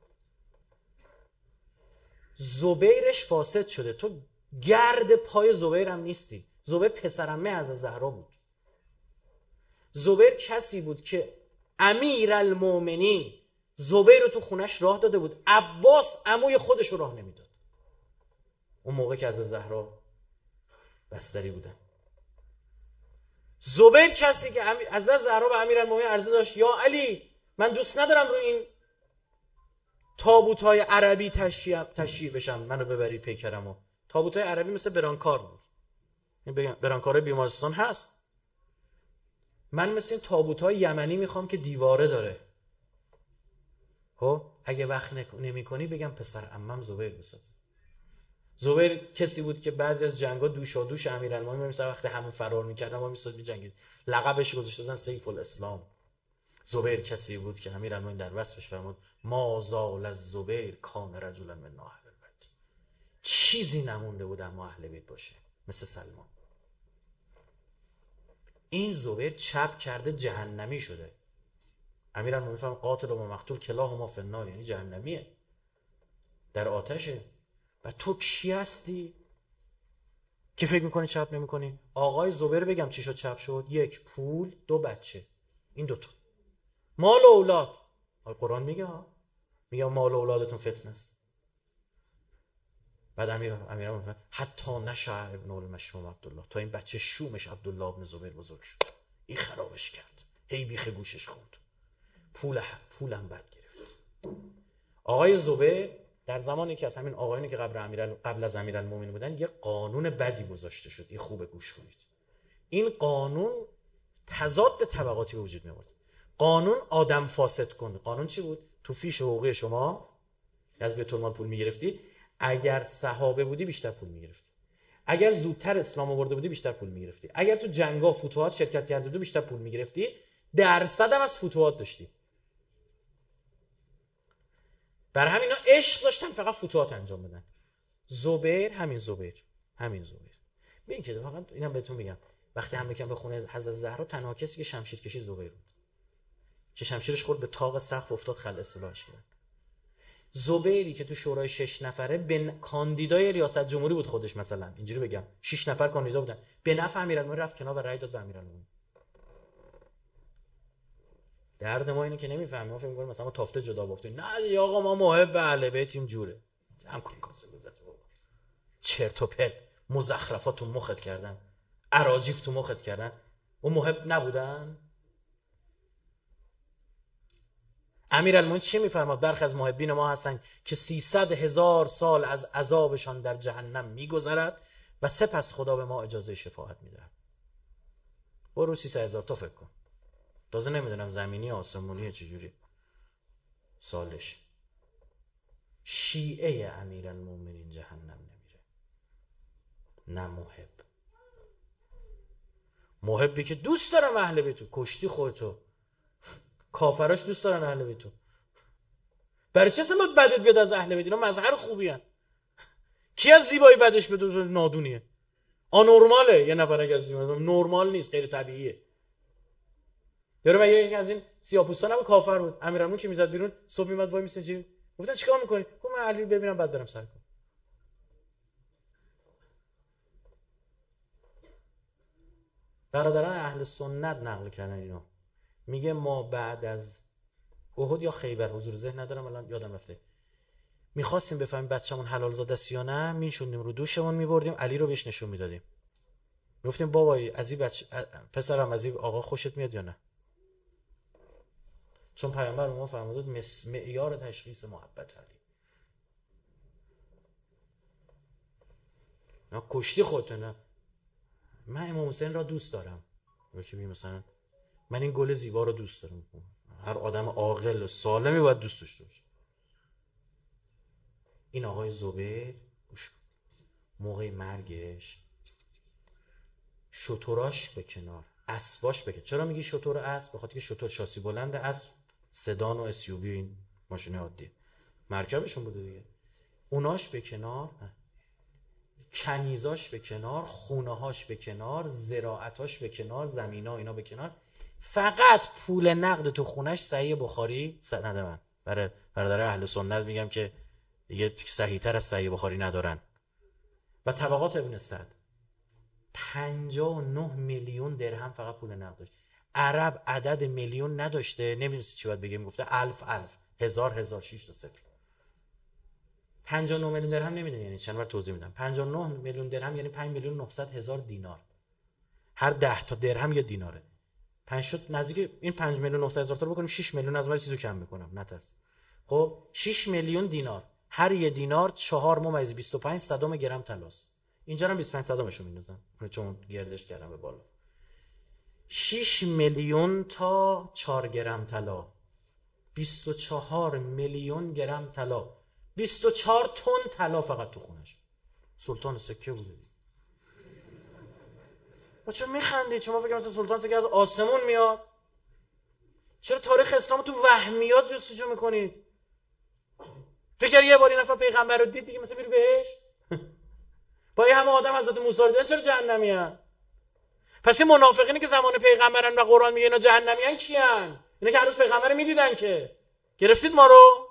زبیرش فاسد شده، تو گرد پای زبیر هم نیستی. زبیر پسرعمه از زهرا بود. زبیر کسی بود که امیرالمومنین زبیر رو تو خونش راه داده بود، عباس عموی خودش رو راه نمیداد اون موقع که از زهرا بستری بودن. زبیر کسی که از زهرا به امیرالمومنین عرضه داشت یا علی من دوست ندارم رو این تابوت‌های عربی تشییع تشییع بشم، منو ببری پیکرمو. تابوت‌های عربی مثل برانکار بود، این برانکار بیمارستان هست. من مثل این تابوت‌های یمنی میخوام که دیواره داره. خب اگه وقت نمی کنی بگم پسر عمم زبیر بساز. زبیر کسی بود که بعضی از جنگا دوشا دوش امیرالمومنین مثلا وقتی همون فرار می‌کردن ما میساد می‌جنگید، لقبش گذاشته بودن سیف الاسلام. زبیر کسی بود که امیرالمومنین در وصفش فرمود ما زال الزبیر کان رجلا من اهل البیت، چیزی نمونده بود اما اهل بیت باشه مثل سلمان. این زبیر چپ کرده جهنمی شده. امیرالمومنین فرمود قاتل و مقتول کلاهما فی النار، یعنی جهنمیه، در آتشه. و تو کی هستی که فکر میکنی چپ نمیکنی؟ آقای زبیر بگم چی شد چپ شد؟ یک، پول، دو، بچه. این دوتا مال و اولاد. قرآن میگه ها، میگه مال و اولادتون فتنه است. بعد امیر امیرالمومنین حتی نشأ ابن المشوم عبدالله، تا این بچه شومش عبدالله ابن زبیر بزرگ شد، این خرابش کرد، هی بیخ گوشش خوند، پول پولم بد گرفت. آقای زبیر در زمانی که از همین آقایانی که قبل امیرال قبل از امیرالمومنین بودن یه قانون بدی گذاشته شد. این خوبه گوش کنید. این قانون تضاد طبقاتی به وجود می آورد. قانون آدم فاسد کن. قانون چی بود؟ تو فیش حقوقی شما از بیت المال پول میگرفتی، اگر صحابه بودی بیشتر پول میگرفتی، اگر زودتر اسلام آورده بودی بیشتر پول میگرفتی، اگر تو جنگا فتوحات شرکت کرده بودی بیشتر پول میگرفتی، درصد هم از فتوحات داشتی. بر همینا عشق داشتن فقط فتوحات انجام بدن. زبیر همین زبیر همین زبیر ببین که واقعا اینم بهتون میگم، وقتی حمله کردن به خونه حضرت زهرا تنها کسی که شمشیر کشید زبیر بود که شمشیرش خورد به طاق سقف افتاد، خل اصلاحش کرد. زبیری که تو شورای شش نفره به کاندیدای ریاست جمهوری بود خودش، مثلا اینجوری بگم شش نفر کاندیدا بودن، به نفع امیرالمومنین رفت کنار و رأی داد به امیرالمومنین. درد ما اینه که نمیفهمیم، ما فکر می‌کنیم مثلا ما تافته جدا بافتیم. نه دیگه آقا ما محب اهل بیتیم جوره. جمع کن کاسه گذت بابا. چرت و پرت مزخرفات تو مخت کردن، اراجیف تو مخت کردن. اون محب نبودن؟ امیرالمومنین چی میفرماد؟ برخی از محبین ما هستن که سیصد هزار سال از عذابشان در جهنم میگذرد و سپس خدا به ما اجازه شفاعت میدهد. برو سیصد هزار تا فکر کن. تازه نمیدونم زمینی آسمونی چجوری سالش. شیعه امیرالمومنین جهنم نمیره، نه محب. محبی که دوست دارم اهل بیتو، کشتی خودتو. کافراش دوست دارن اهل بیتو. برای چه اصلا باید بدت بیاد از اهل بیت؟ اینا مظهر خوبی هن. کی از زیبایی بدش بیاد نادونیه؟ آنورماله. یه نفر اگه از زیبایی نورمال نیست، غیر طبیعیه. یارو مگه یکی از این سیاه‌پوستا نبود کافر بود، امیرالمومنین که میزد بیرون صبح میمد وای میسه چی گفتن چیکار میکنی؟ گفت من علی ببینم بعد برم سر کار. برادران اهل سنت نقل کردن اینو. میگه ما بعد از احد یا خیبر، حضور ذهن ندارم الان یادم رفته، میخواستیم بفهمیم بچه‌مون حلال زاده است یا نه، میشوندیم رو دوشمون میبردیم علی رو بهش نشون میدادیم، میگفتیم بابایی از این بچه پسرم از این آقا خوشت میاد یا نه؟ چون پیامبر ما فرمود معیار تشخیص محبت علی. نه کشتی خودت نه. من امام حسین را دوست دارم. که مثلا من این گل زیبا رو دوست دارم. هر آدم عاقل و سالمی باید دوست داشته باشه. این آقای زبیر موقع مرگش شتراش به کنار، اسباش به کنار. چرا میگی شتر و اسب؟ به خاطر که شتر شاسی بلند، اسب سدان و اس یو وی این ماشین عادیه، مرکبشون بوده دیگه. اوناش به کنار، کنیزاش به کنار، خونه‌هاش به کنار، زراعتاش به کنار، زمینا اینا به کنار. فقط پول نقد تو خونش صحیح بخاری سند من. برای برادر اهل سنت میگم که دیگه صحیح‌تر از صحیح بخاری ندارن. و طبقات ابن سعد پنجاه و نه میلیون درهم فقط پول نقد داشت. عرب عدد میلیون نداشته، نمیدونستی چی باید بگه، میگفته الف الف، هزار هزار، شش تا صفر. پنجاه و نه میلیون درهم نمیدونی یعنی چند؟ بار توضیح میدم. پنجاه و نه میلیون درهم یعنی پنج میلیون و نهصد هزار دینار. هر ده تا درهم یه دیناره. پنج شد نزدیک این پنج میلیون و نهصد هزار تا رو بکنیم شش میلیون، از ولی چیزو کم میکنم نترس. خب شش میلیون دینار، هر یه دینار چهار ممیز بیست و پنج صدم گرم طلاست. اینجا هم بیست و پنج صدمشو میندازم چون گردش کردم به بالا. شش میلیون تا چهار گرم طلا، بیست و چهار میلیون گرم طلا، بیست و چهار تن طلا فقط تو خونش. سلطان سکه بوده. با چرا میخندید؟ شما فکر مثلا سلطان سکه از آسمون میاد؟ چرا تاریخ اسلام تو وهمیات جستجو میکنید؟ فکر یه بار این نفر پیغمبر رو دید دیگه مثلا میری بهش؟ با این همه آدم حضرت موسی رو دیدن چرا جهنمی ان؟ پس این منافقینی که زمان پیغمبرن و قرآن میگه اینا جهنمی ان کیان؟ اینا که هنوز پیغمبر میدیدن که گرفتید ما رو؟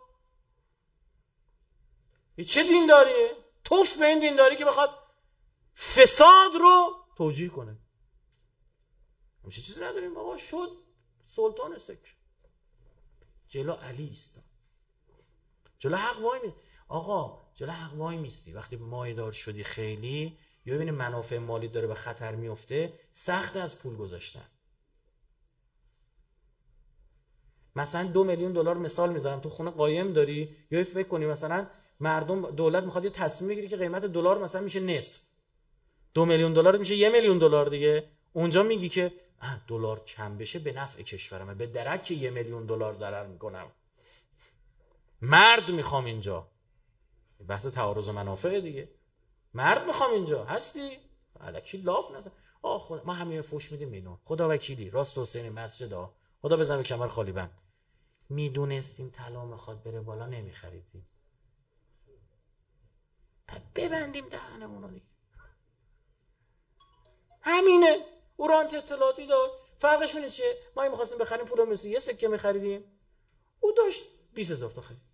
این چه دینداریه؟ توف به این دینداری که بخواد فساد رو توجیه کنه. همچین چیزی نداریم. آقا شد سلطان سکه جلو علی است، جلو حق وای می آقا جلو حق وای میستی. وقتی مایه‌دار شدی خیلی یا ببینی منافع مالی داره به خطر میفته، سخت از پول گذاشتن. مثلا دو میلیون دلار مثال میذارم تو خونه قایم داری، یا فکر کنی مثلا مردم دولت میخواد یه تصمیم بگیره که قیمت دلار مثلا میشه نصف، دو میلیون دلار میشه یه میلیون دلار دیگه. اونجا میگی که دلار کم بشه به نفع کشورمه، به درک که یه میلیون دلار ضرر میکنم. مرد میخوام اینجا، بحث تعارض و منافع دیگه. مرد میخوام اینجا، هستی؟ الکی لاف نزن. آه خدا ما همین فوش میدیم اینو. خدا وکیلی راست حسین مسجد ها، خدا بزن به کمر خالی بند. میدونستیم طلا میخواد بره بالا نمیخریدیم. بعد ببندیم دهنمون رو دیگه. همینه. اورانت اطلاعاتی داشت. فرقش میدونی چیه؟ ما این می‌خواستیم بخریم پول میرسید یه سکه می‌خریدیم. او داشت بیست هزار تا خرید.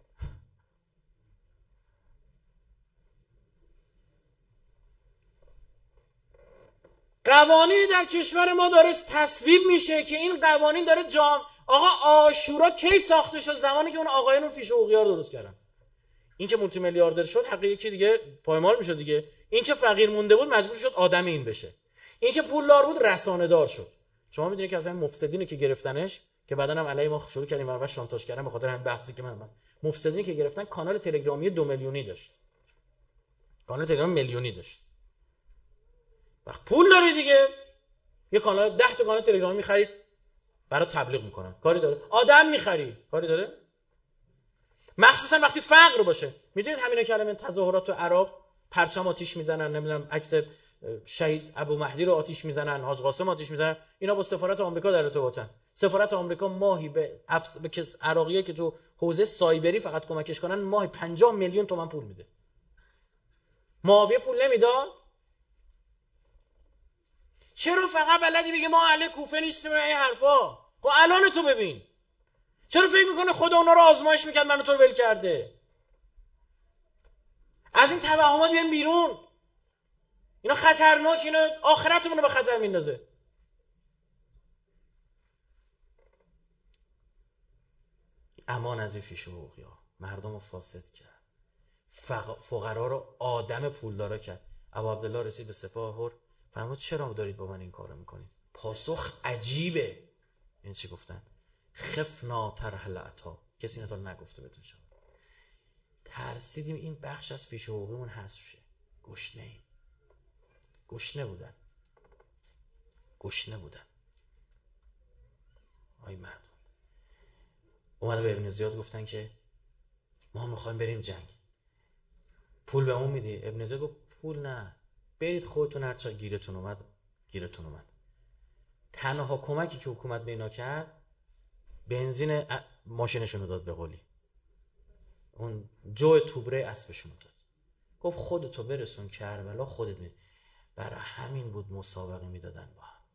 قوانینی در کشور ما داره تصویب میشه که این قوانین داره جام آقا عاشورا کی ساخته شد؟ زمانی که اون آقایون فیش اغیار درست کردن. این که مولتی میلیاردر شد حقیقی که دیگه پایمال میشد دیگه. این که فقیر مونده بود مجبور شد آدم این بشه. این که پولدار بود رسانه دار شد. شما میدونید که از این مفسدینی که گرفتنش که بعدن هم علیه ما شروع کردیم و شانتاژ کردن به خاطر همین بحثی که من من مفسدینی که گرفتن کانال تلگرامی دو میلیونی داشت. کانال تلگرام میلیونی داشت. وقت پول داری دیگه یه کانال ده تا کانال تلگرامی می‌خرید برای تبلیغ میکنن. کاری داره؟ آدم می‌خری. کاری داره؟ مخصوصا وقتی فقر باشه. میدونید همینا که الان تظاهرات تو عراق پرچم آتیش میزنن، نمیدونم عکس شهید ابو مهدی رو آتیش میزنن، حاج قاسم آتیش میزنن، اینا با سفارت آمریکا در ارتباطن. سفارت آمریکا ماهی به افس... به کس عراقیه که تو حوزه سایبری فقط کمکش کنن ماه پنجاه میلیون تومان پول میده. معاویه پول نمیداد؟ چرا فقط بلدی بگی ما اهل کوفه نیستیم و این حرفا؟ خب الان تو ببین. چرا فکر میکنه خدا اونا رو آزمایش میکرد منو تو رو ول کرده؟ از این توهمات بیایم بیرون. اینا خطرناک، اینا آخرتمون رو به خطر میندازه. امان از این فیش حقوقیا مردم رو فاسد کرد، فقرا رو آدم پولدارا کرد. ابو عبدالله رسید به سپاه هر، فرمود چرا دارید با من این کارو میکنید؟ پاسخ عجیبه. این چی گفتن؟ خفنا طرح العطا. کسی اینا رو نگفته بهتون شما. ترسیدیم این بخش از فیش حقوقیمون حذف شه. گشنه ایم. گشنه بودن. گشنه بودن. آی مردم. اومدن به ابن زیاد گفتن که ما میخوایم بریم جنگ. پول به اون میدی؟ ابن زیاد گفت پول نه. برید خودتون هر چقدر گیرتون اومد گیرتون اومد. تنها کمکی که حکومت به اینا کرد بنزین ماشینشون رو داد به قولی. اون جو توبره اسبشون رو داد. گفت خودتو برسون کربلا خودت می. برای همین بود مسابقه میدادن با هم.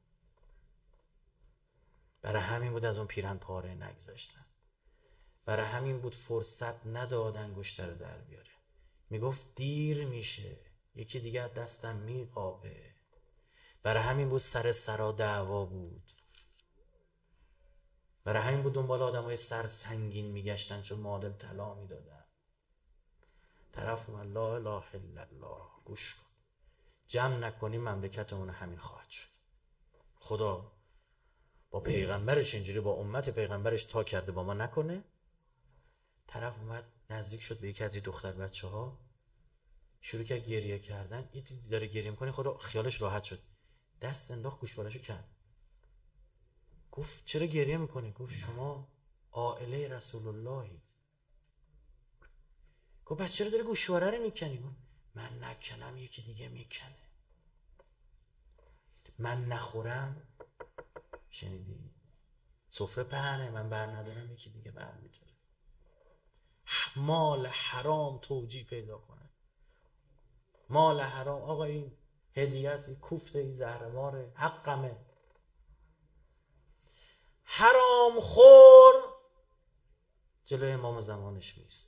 برای همین بود از اون پیرن پاره نگذاشتن. برای همین بود فرصت ندادن گشتر رو در بیاره. میگفت دیر میشه، یکی دیگه دستم میقابه. برای همین بود سر سرا دعوا بود. برای همین بود دنبال آدم های سر سنگین میگشتن چون معادل طلا میدادن. طرف اومد لا اله الا الله گوش کن، جمع نکنیم مملکتمون همین خواهد شد. خدا با پیغمبرش اینجوری با امت پیغمبرش تا کرده با ما نکنه. طرف اومد نزدیک شد به یکی از این دختر بچه ها، شروع کرد گریه کردن. این داره گریه میکنه، خدا خیالش راحت شد، دست انداخت گوشوارشو کرد. گفت چرا گریه میکنی؟ گفت شما عائله رسول اللهید. گفت بس چرا داره گوشواره رو میکنی؟ گفت من نکنم یکی دیگه میکنه، من نخورم شنیدی سفره پهنه، من بر ندارم یکی دیگه بر میکنه. مال حرام توجیه پیدا کنه. مال حرام آقا این هدیه است، این کوفته، این زهرماره، حقمه. حرام خور جلوی امام زمانش میست.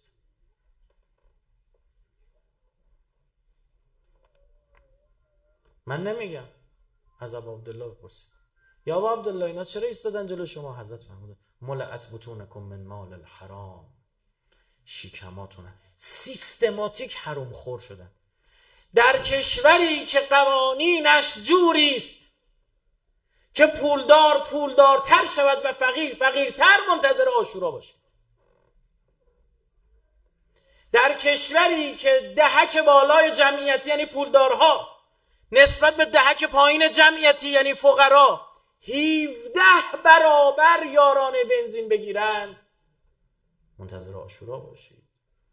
من نمیگم، از ابو عبدالله بپرسید یا ابو عبدالله اینا چرا ایستادن جلو شما؟ حضرت فرمودن ملأت بطونکم من مال الحرام. شکماتون سیستماتیک حرام خور شدن. در کشوری که قوانینش جوری است که پولدار پولدارتر شود و فقیر فقیرتر منتظر عاشورا باشه. در کشوری که دهک بالای جمعیتی یعنی پولدارها نسبت به دهک پایین جمعیتی یعنی فقرا هفده برابر یارانه بنزین بگیرند، منتظر عاشورا باشید.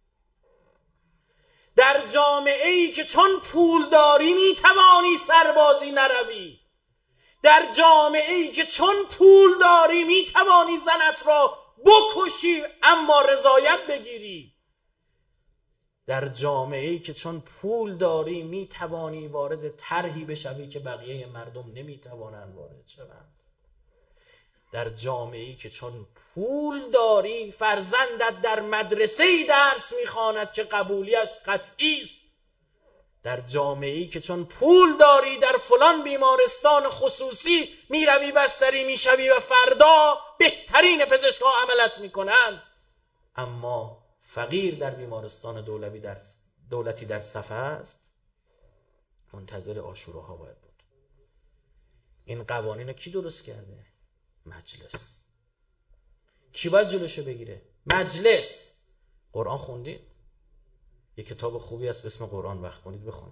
در جامعه ای که چون پولداری میتوانی سربازی نروی، در جامعه ای که چون پولداری میتوانی زنت را بکشی اما رضایت بگیری، در جامعه ای که چون پول داری میتوانی وارد طرحی بشوی که بقیه مردم نمیتوانند وارد شوند، در جامعه ای که چون پول داری فرزندت در مدرسه‌ای درس میخواند که قبولیش قطعی است، در جامعه ای که چون پول داری در فلان بیمارستان خصوصی میروی بستری میشوی و فردا بهترین پزشک‌ها عملت میکنند، اما فقیر در بیمارستان دولتی در دولتی در صف است، منتظر عاشوراها باید بود. این قوانین کی درست کرده؟ مجلس. کی باید جلوشو بگیره؟ مجلس. قرآن خوندید؟ یه کتاب خوبی هست به اسم قرآن، وقت کنید بخونید.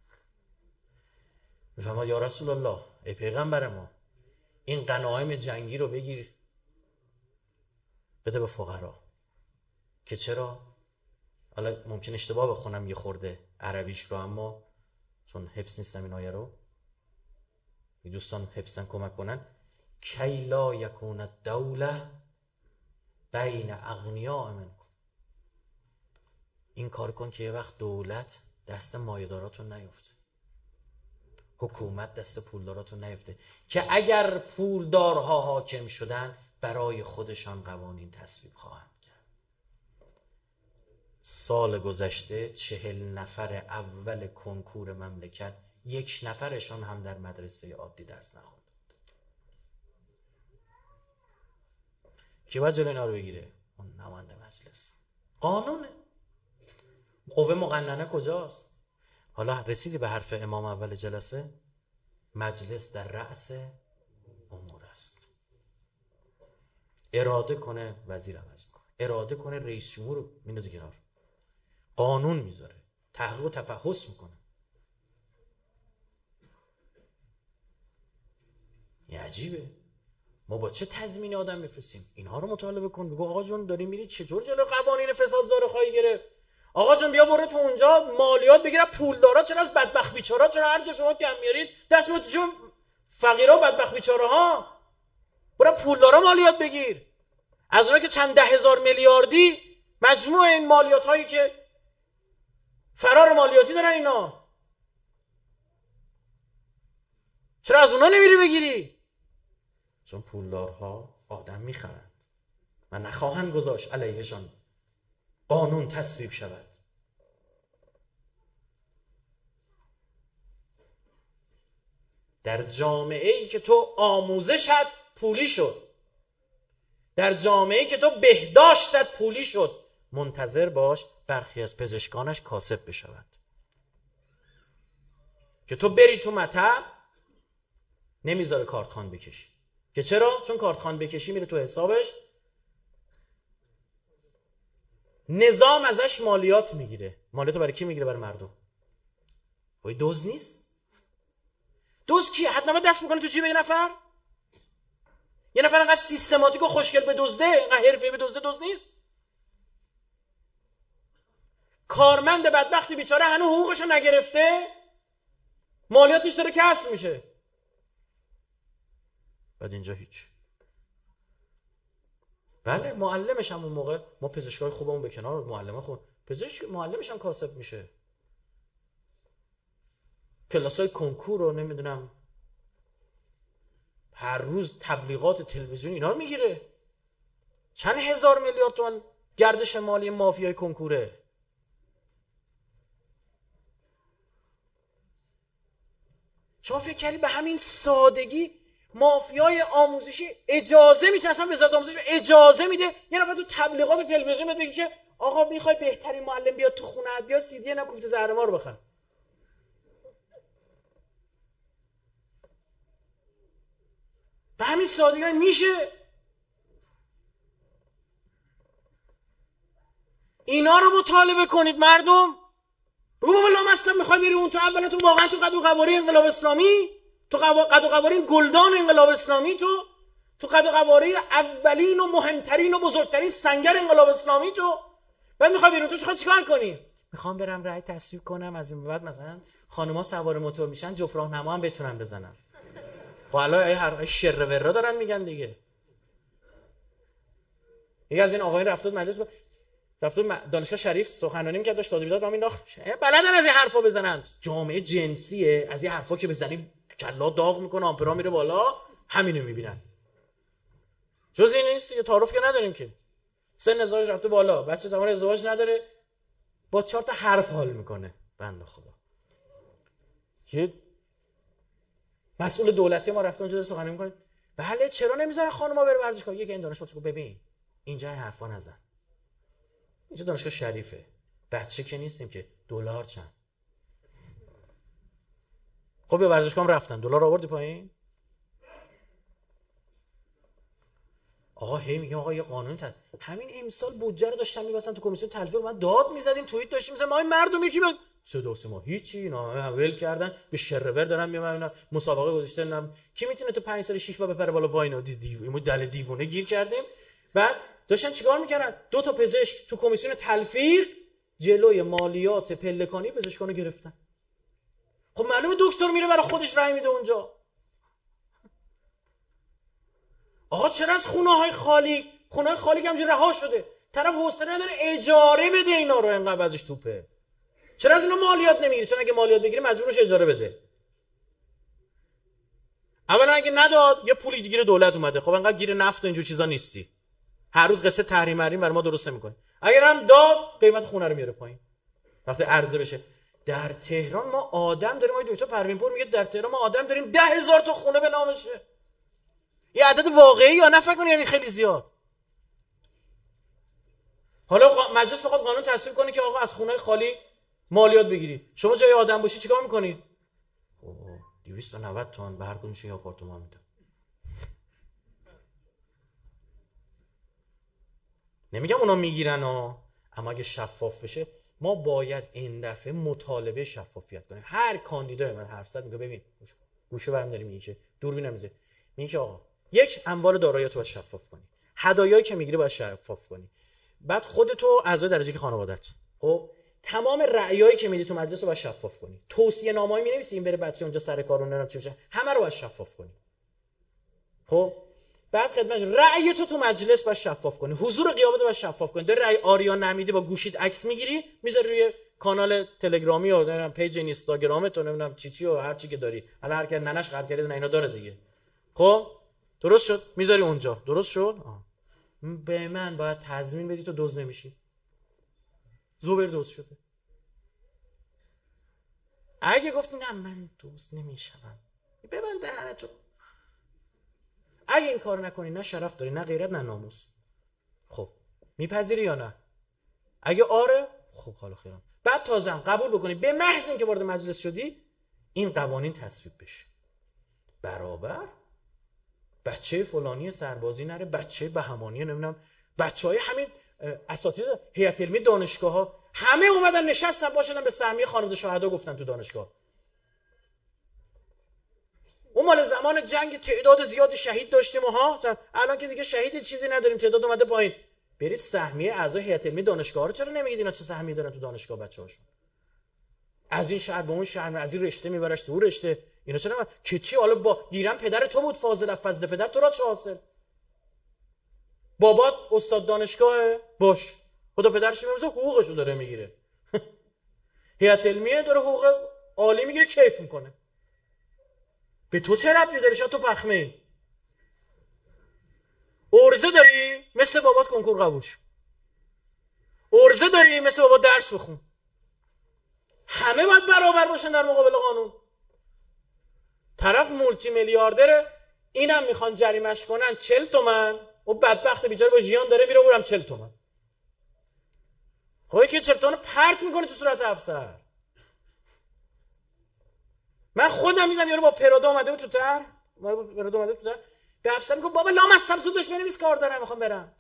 میفهمد یا رسول الله، ای پیغمبر ما، این غنایم جنگی رو بگیر بده به فقرا. که چرا؟ حالا ممکن اشتباه بخونم یه خورده عربیش رو، اما چون حفظ نیستم این آیه رو، دوستان حفظن کمک کنن. کی لا یکون الدوله بین اغنیاء منکم. این کار کن که یه وقت دولت دست مایه‌داراتون نیفته، حکومت دست پولداراتون نیفته که اگر پولدارها حاکم شدن برای خودشان قوانین تصویب خواهند کرد. سال گذشته چهل نفر اول کنکور مملکت یک نفرشان هم در مدرسه عادی درس نخوند. کی باید جلوی اینا رو بگیره؟ اون نماینده مجلس. قانونه. قوه مقننه کجاست؟ حالا رسیدی به حرف امام اول جلسه؟ مجلس در رأس امور است. اراده کنه وزیر عوض کنه، اراده کنه رئیس جمهور رو میندازه کنار، قانون میذاره، تحقیق و تفحص میکنه. این عجیبه. ما با چه تضمینی آدم میفرستیم؟ اینها رو مطالبه کن، بگو آقا جون داری میری چطور جلو قوانین فسادزار خواهی گرفت؟ آقا جون بیا برو تو اونجا مالیات بگیره، پولدارا چرا از بدبخت بیچارا، چرا هر جا شما کم میارید دست میاد تو فقیرا و بدبخت بیچاره ها؟ برو پولدارا مالیات بگیر، از اونها که چند ده هزار میلیاردی مجموع این مالیات هایی که فرار مالیاتی دارن اینا، چرا از اونها نمیری بگیری؟ چون پولدارها آدم میخرند و نخواهند گذاشت علیهشان قانون تصویب شود. در جامعه ای که تو آموزشت پولی شد، در جامعه ای که تو بهداشتت پولی شد، منتظر باش برخی از پزشکانش کاسب بشود. که تو بری تو مطب نمیذاره کارتخوان بکشی. که چرا؟ چون کارتخوان بکشی میره تو حسابش، نظام ازش مالیات میگیره. مالیات برای کی میگیره؟ برای مردم. وای دوز نیست؟ دوز کیه؟ حتما دست میکنه تو جیب یه نفر؟ یه نفر انقدر سیستماتیک و خوشگل به دزده، انقدر حرفه‌ای به دزده، دوز نیست؟ کارمند بدبختی بیچاره هنوز حقوقشو نگرفته، مالیاتش داره کسر میشه. بعد اینجا هیچ. بله معلمش هم اون موقع، ما پزشکای خوبمون به کنار، معلمه خوب، پزشک معلمش هم کاسب میشه. کلاسای کنکور رو نمیدونم هر روز تبلیغات تلویزیونی اینا رو میگیره. چند هزار میلیارد تومان گردش مالی مافیای کنکوره. شما فکر کردی به همین سادگی مافیای آموزشی اجازه میتونه، اصلا وزارت آموزش اجازه میده یه نفر تو تبلیغات تلویزیون بهت بگه که آقا میخوای بهترین معلم بیاد تو خونه‌ات، بیا سی دی نکوفته زهرمار رو بخر. به همین سادگی میشه. اینا رو مطالبه کنید مردم. بگو بابا لامصب میخوای بری اون تو، اولا تو واقعا تو قد و قواره انقلاب اسلامی، تو قد و قواره گلدان انقلاب اسلامی، تو تو قد و قواره اولین و مهمترین و بزرگترین سنگر انقلاب اسلامی، تو بعد میخوای بری اون تو چیکار چیکار کنی؟ میخوام برم رأی تصویب کنم از این بعد مثلا خانوما سوار موتور میشن جفت راهنما هم بتونن بزنن. خب الان ای هر شر و ورا دارن میگن دیگه. یکی از این آقایون رفتاد مجلس با رفتاد دانشگاه شریف سخنرانی میکرد، داشت داد بیداد، همین داخل بلدن از این حرفا بزنن. جامعه جنسیه، از این حرفا که بزنیم کلا داغ میکنه، آمپرا میره بالا، همینو میبینن. جز این نیست که تعارف که نداریم که. سن ازدواج رفته بالا، بچه تمام ازدواج نداره، با چهار تا حرف حال میکنه. بنده خدا. یه مسئول دولتی ما رفته اونجا سخنرانی میکنه، بله چرا نمیذاره خانوما بره ورزشگاه؟ یک این دانشگاه تو ببین اینجا حرفا نزن. اینجا دانشگاه شریفه، بچه که نیستیم که. دلار چند؟ خب به ورزشگاه رفتن، دلار آوردی پایین؟ آقا هی میگم آقا یه قانون تد... همین امسال بودجه رو داشتم می‌بستم تو کمیسیون تلفیق، من داد می‌زدیم، توییت داشتیم می‌زدیم، ما این مردم یکی بیاد صدا سیما هیچی، اینا ول کردن، به شرور دارن میام. مسابقه گذاشته نم کی میتونه تو پنج سال شش بار بپره بالا با اینا، دی دیو دل دیوونه گیر کردیم. بعد داشتن چیکار می‌کردن؟ دو تا پزشک تو کمیسیون تلفیق جلوی مالیات پلکانی پزشکانو گرفتن. خب معلومه دکتر میره برای خودش رای میده اونجا. آقا چرا از خونه‌های خالی خونه خالی همینجوری رها شده، طرف حوصله نداره اجاره بده اینا رو، انقدر ازش توپه. چرا از اینا مالیات نمیگیره؟ چون اگه مالیات بگیره مجبور میشه اجاره بده. اولا اگه نداد یه پولی دیگه دولت اومده، خب انقدر گیر نفت و اینجور چیزا نیستی، هر روز قصه تحریم مریم برای ما درست نمی‌کنه. اگر هم داد قیمت خونه رو میاره پایین وقتی عرضه بشه. در تهران ما آدم داریم، آقای دکتر پروین پور میگه در تهران ما آدم داریم ده هزار تا خونه به نامشه. یه عدد واقعی یا نه فکر کنید یعنی خیلی زیاد. حالا مجلس میخواد قانون تصویب کنه که آقا از خونه خالی مالیات بگیری. شما جای آدم باشی چیکار میکنید؟ اوه دویست و نود تومن به هر کدومش یه آپارتمان میدم. نمیگم اونا میگیرن ها، اما اگه شفاف بشه. ما باید این دفعه مطالبه شفافیت کنیم. هر کاندیدای من حرف زد میگه ببین گوشه برم داری میگه که دوربین نمیزه، میگه آقا یک اموال داراییاتو باید شفاف کنی، هدایایی که میگیری باید شفاف کنی، بعد خودتو اعضای درجه که خانواده‌ات، خب تمام رأیایی که میدی تو مجلس رو باید شفاف کنی، توصیه نامه‌ای مینویسی این بره بچه اونجا سر کارو نرم چی بشه، همه رو باید شفاف کنی. خب بعد خدمتش رأی تو تو مجلس باید شفاف کنی، حضور قیامت باید شفاف کنی. داری رأی آریان نمیدی با گوشیت عکس میگیری میذاری روی کانال تلگرامی و نمیدونم پیج اینستاگرامت و نمیدونم چی چی و هر چی که داری، الان هر کی ننش قرض کرده اینا داره دیگه. خب درست شد میذاری اونجا، درست شد. آه. به من باید تضمین بدی تو دزد نمیشی. زوبر دزد شده. اگه گفتی نه من دزد نمیشم ببند دهنتو. اگه این کار نکنی نه شرف داری نه غیرت نه ناموس. خب میپذیری یا نه؟ اگه آره خب حالا خیرم. بعد تازم قبول بکنی به محض اینکه وارد مجلس شدی این قوانین تصویب بشه. برابر بچه فلانی سربازی نره، بچه بهمانی نمیدونم، بچهای همین اساتید هیئت علمی دانشگاه‌ها همه اومدن نشستن باشن به سهمیه خانواده شهدا گفتن تو دانشگاه. اون مال زمان جنگ تعداد زیادی شهید داشتیم و ها، الان که دیگه شهید چیزی نداریم، تعداد اومده پایین. برید سهمیه اعضای هیئت علمی دانشگاه رو چرا نمیگید اینا چه سهمیه دارن تو دانشگاه بچه‌هاشون؟ از این شهر به اون شهر، از این رشته میبرش تو اون رشته. اینا چرا که چی؟ حالا با گیرم پدر تو بود فاضل، فضل پدر تو را چه حاصل؟ بابات استاد دانشگاه باش، خدا پدرش میموزه حقوقشو داره میگیره. هیئت علمیه داره حقوق عالی میگیره کیف میکنه. به تو چه ربطی داره؟ شاید تو پخمه ای. ارزه داری مثل بابات کنکور قبول شو. ارزه داری مثل بابات درس بخون. همه باید برابر باشن در مقابل قانون. طرف مولتی میلیاردره، اینم میخوان جریمش کنن چهل تومن، و بدبخت بیچاره با ژیان داره میره اونم چهل تومن. خب که چهل تومن پرت میکنه تو صورت افسر. من خودم دیدم یارو با پرادا اومده بود تو تر، با پرادا اومده تو تر، به افسر میگه بابا لامصب زود بهش بنویس کار دارم میخوام برم.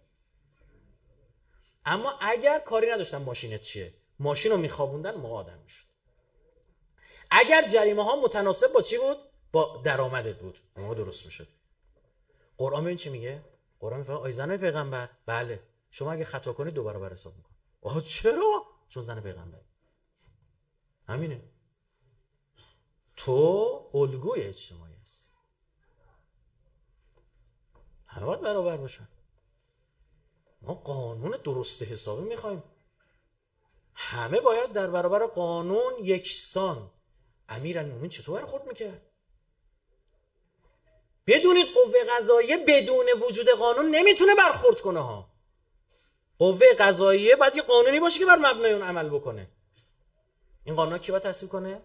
اما اگر کاری نداشتن ماشینت چیه، ماشین رو میخوابوندن موقع آدم میشد. اگر جریمه ها متناسب با چی بود؟ با درآمدت بود، موقع درست میشد. قرآن ببین چی میگه؟ قرآن میگه آی زن پیغمبر، بله شما اگه خطا کنید دو برابر حساب میکنه. آها چرا؟ چون زن پیغمبر. همینه. تو الگوی اجتماعی هستی. همه باید برابر باشن. ما قانون درست حسابی میخوایم. همه باید در برابر قانون یکسان. امیرالمومنین چطور برخورد میکرد؟ بدونید قوه قضاییه بدون وجود قانون نمیتونه برخورد کنه ها. قوه قضاییه باید یه قانونی باشه که بر مبنای اون عمل بکنه. این قانون کی باید تصویب کنه؟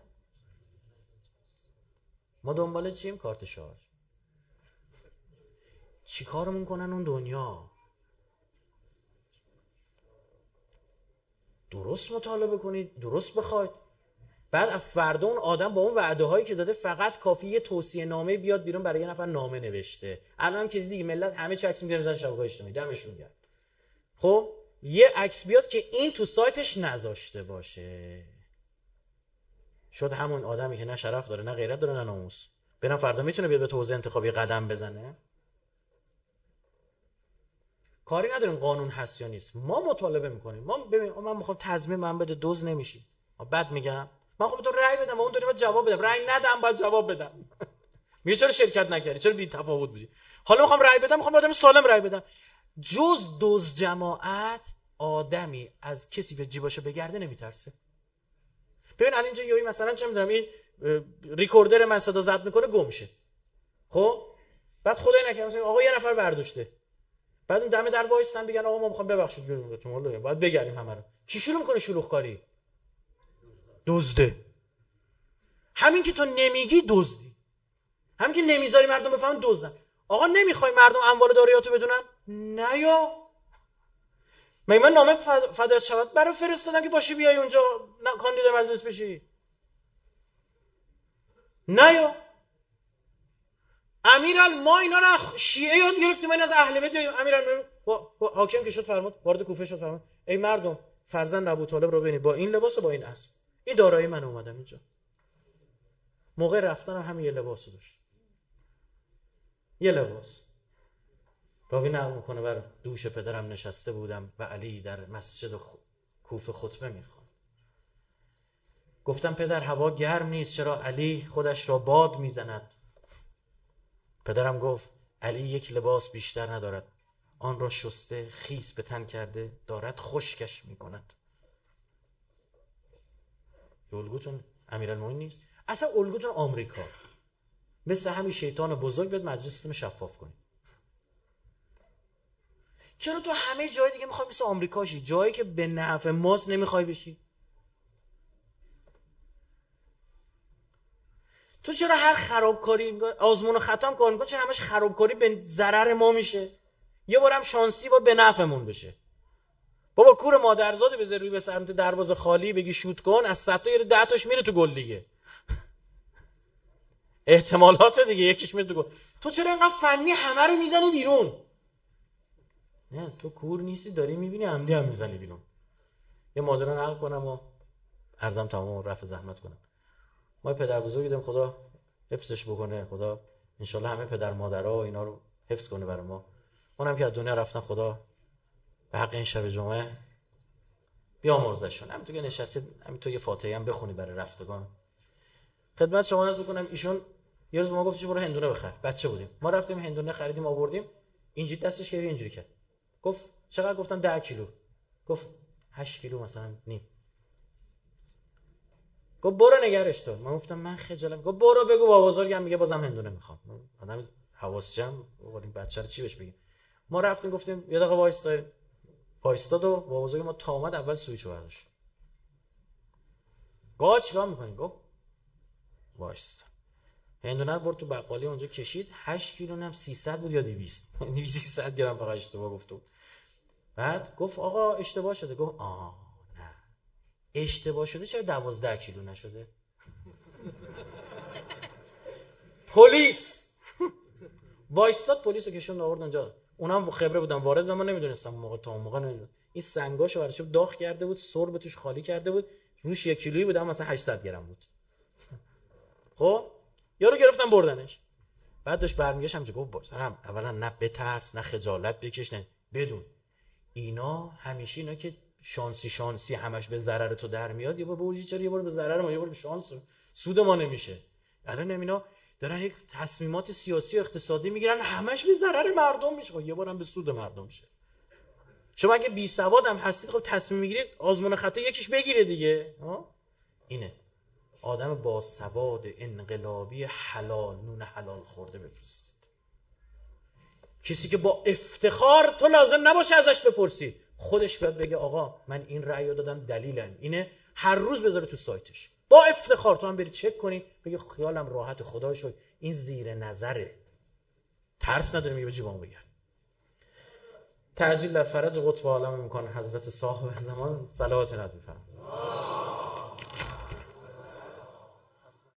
ما دنبال چیم؟ کارت شارژ. چی کارمون کنن اون دنیا؟ درست مطالبه کنید، درست بخواید. بعد از فردا اون آدم با اون وعده هایی که داده فقط کافی یه توصیه نامه بیاد بیرون برای یه نفر نامه نوشته. الان که دیدی ملت همه چه عکس میگیرن میذارن شبکه‌های اجتماعی، دمشون گرم. خب یه عکس بیاد که این تو سایتش نذاشته باشه. شد همون آدمی که نه شرف داره نه غیرت داره نه ناموس. برام فردا میتونه بیاد به تو حوزه انتخابی قدم بزنه؟ کاری نداریم قانون هست یا نیست. ما مطالبه میکنیم. ما ببین من میخوام تضمین من بده دوز نمیشی. بعد میگم من خب تو رأی بدم و اون داره باید جواب بدم. رأی ندم باید جواب بدم. میگه چرا شرکت نکردی؟ چرا بی تفاوت بودی؟ حالا میخوام رأی بدم، میخوام آدم سالم رأی بدم. جز دزد جماعت آدمی از کسی به جیباشو بگرده نمیترسه. ببین الان اینجا یوی مثلا چه میدونم این ریکوردر من صدا ضبط میکنه گم شه، خب بعد خدای نکنه مثلا آقا یه نفر برداشته، بعد اون دم در وایسن بگن آقا ما میخوام ببخشید جونتون والله باید بگیریم همه رو، کی شروع میکنه شلوغ کاری؟ دزده. همین که تو نمیگی دزدی، همین که نمیذاری مردم بفهمن دزدن. آقا نمیخوای مردم اموال داراییاتو بدونن؟ نه یا من من نامه فدایت شود برای فرستادم که باشی بیای اونجا کاندید مجلس بشی. نه یا امیرال ما اینا رو شیعه یاد گرفتیم، این از اهل بیت. امیرال حاکم که شد فرمود وارد کوفه شد فرمود ای مردم فرزند ابو طالب رو ببینید با این لباس و با این اسب، این دارایی من اومدم اینجا. موقع رفتنم هم همین یه لباسو داشت، یه لباس. راوی نقل میکنه بر دوش پدرم نشسته بودم و علی در مسجد کوفه خطبه میخواند. گفتم پدر هوا گرم نیست، چرا علی خودش را باد میزند؟ پدرم گفت علی یک لباس بیشتر ندارد، آن را شسته خیس به تن کرده دارد خشکش میکند. الگوتون امیرالمومنین نیست، اصلا الگوتون آمریکا. مثل همین شیطان بزرگ بیاد مجلستون رو شفاف کنید. چرا تو همه جای دیگه میخوای مثل آمریکا شی، جایی که به نفع ماست نمیخوای بشی؟ تو چرا هر خرابکاری آزمون و خطا کار میکنی؟ چرا همش خرابکاری به ضرر ما میشه؟ یه بارم شانسی با به نفعمون بشه. بابا کور مادرزاده بذاری روی به سمت دروازه خالی بگی شوت کن، از صد تا یه ده تاش میره تو گل دیگه. احتمالات دیگه یکیش میره تو گل. تو چرا اینقدر فنی همه رو میزنی بیرون؟ نه تو کور نیستی، داری میبینی عمدی هم میزنی بیرون. یه ماجرا نقل کنم و عرضم تمام رفع زحمت کنم. ما پدر بزرگی داریم، خدا حفظش بکنه، خدا انشالله همه پدر مادرها و اینا رو حفظ کنه برای ما. اونم که از دنیا رفتن خدا به حق این شب جمعه بیامرزشون. همینطور که نشستید همینطور یه فاتحه هم بخونی برای رفتگان. خدمت شما عرض بکنم ایشون یه روز ما گفتش برو هندونه بخر، بچه بودیم ما رفتیم هندونه خریدیم آوردیم، اینجوری دستش گیری اینجوری کرد، گفت چقدر؟ گفتم ده کیلو. گفت هشت کیلو مثلا نیم. گفت برو نگرش تو. من گفتم من خجالت. گفت برو بگو با بزرگم میگه بازم هندونه میخوام. آدم حواس جمع این بچه رو چی بهش بگیم. ما رفتیم گفتیم یه دقیقه وایستا، وایستاد و با بزرگ ما تا اومد اول سویچو برداشت. گفت چیکار میکنی؟ گفت وایستا. هندونه رو برد تو بقالی اونجا کشید، هشت کیلو نم سیصد بود یا دویست. دویست سیصد گرم فقط اشتباه گفتم. بعد گفت آقا اشتباه شده. گفت آه نه اشتباه شده، چرا دوازده کیلو نشده؟ پلیس وایستاد، پلیس رو کشوند آورد اونجا. اونم خبره بودن وارد بودن، ما نمیدونستم موقع تا اون موقع نمیدونم این سنگاشو براشو داغ کرده بود، سرب توش خالی کرده بود، روش یک کیلویی بود، مثلا هشتصد گرم بود. خب یارو گرفتن بردنش. بعد داشت برمیگشت همینجا گفت بازم اولا نه بترس نه خجالت بکش، نه بدون اینا همیشه اینا که شانسی شانسی همش به ضرر تو در میاد، یه بار بوجی چرا یه بار به ضرر ما، یه بار به شانس سود ما نمیشه. الان اینا دارن یک تصمیمات سیاسی و اقتصادی میگیرن همش به ضرر مردم میشه، یه بارم به سود مردم میشه. شما اگه بی سواد هم هستید خب تصمیم میگیرید آزمون خطا یکیش بگیره دیگه. ها اینه آدم با سواد انقلابی حلال نون حلال خورده بفرستید. کسی که با افتخار تو لازم نباشه ازش بپرسی، خودش بیاد بگه آقا من این رأی رو دادم دلیلم اینه، هر روز بذاره تو سایتش با افتخار. تو هم بری چک کنی بگی خیالم راحت، خدا شد این زیر نظره، ترس نداره، میگه جیبام بگرد. تعجیل در فرج قطب عالم امکان حضرت صاحب زمان صلوات نبی فرمایید.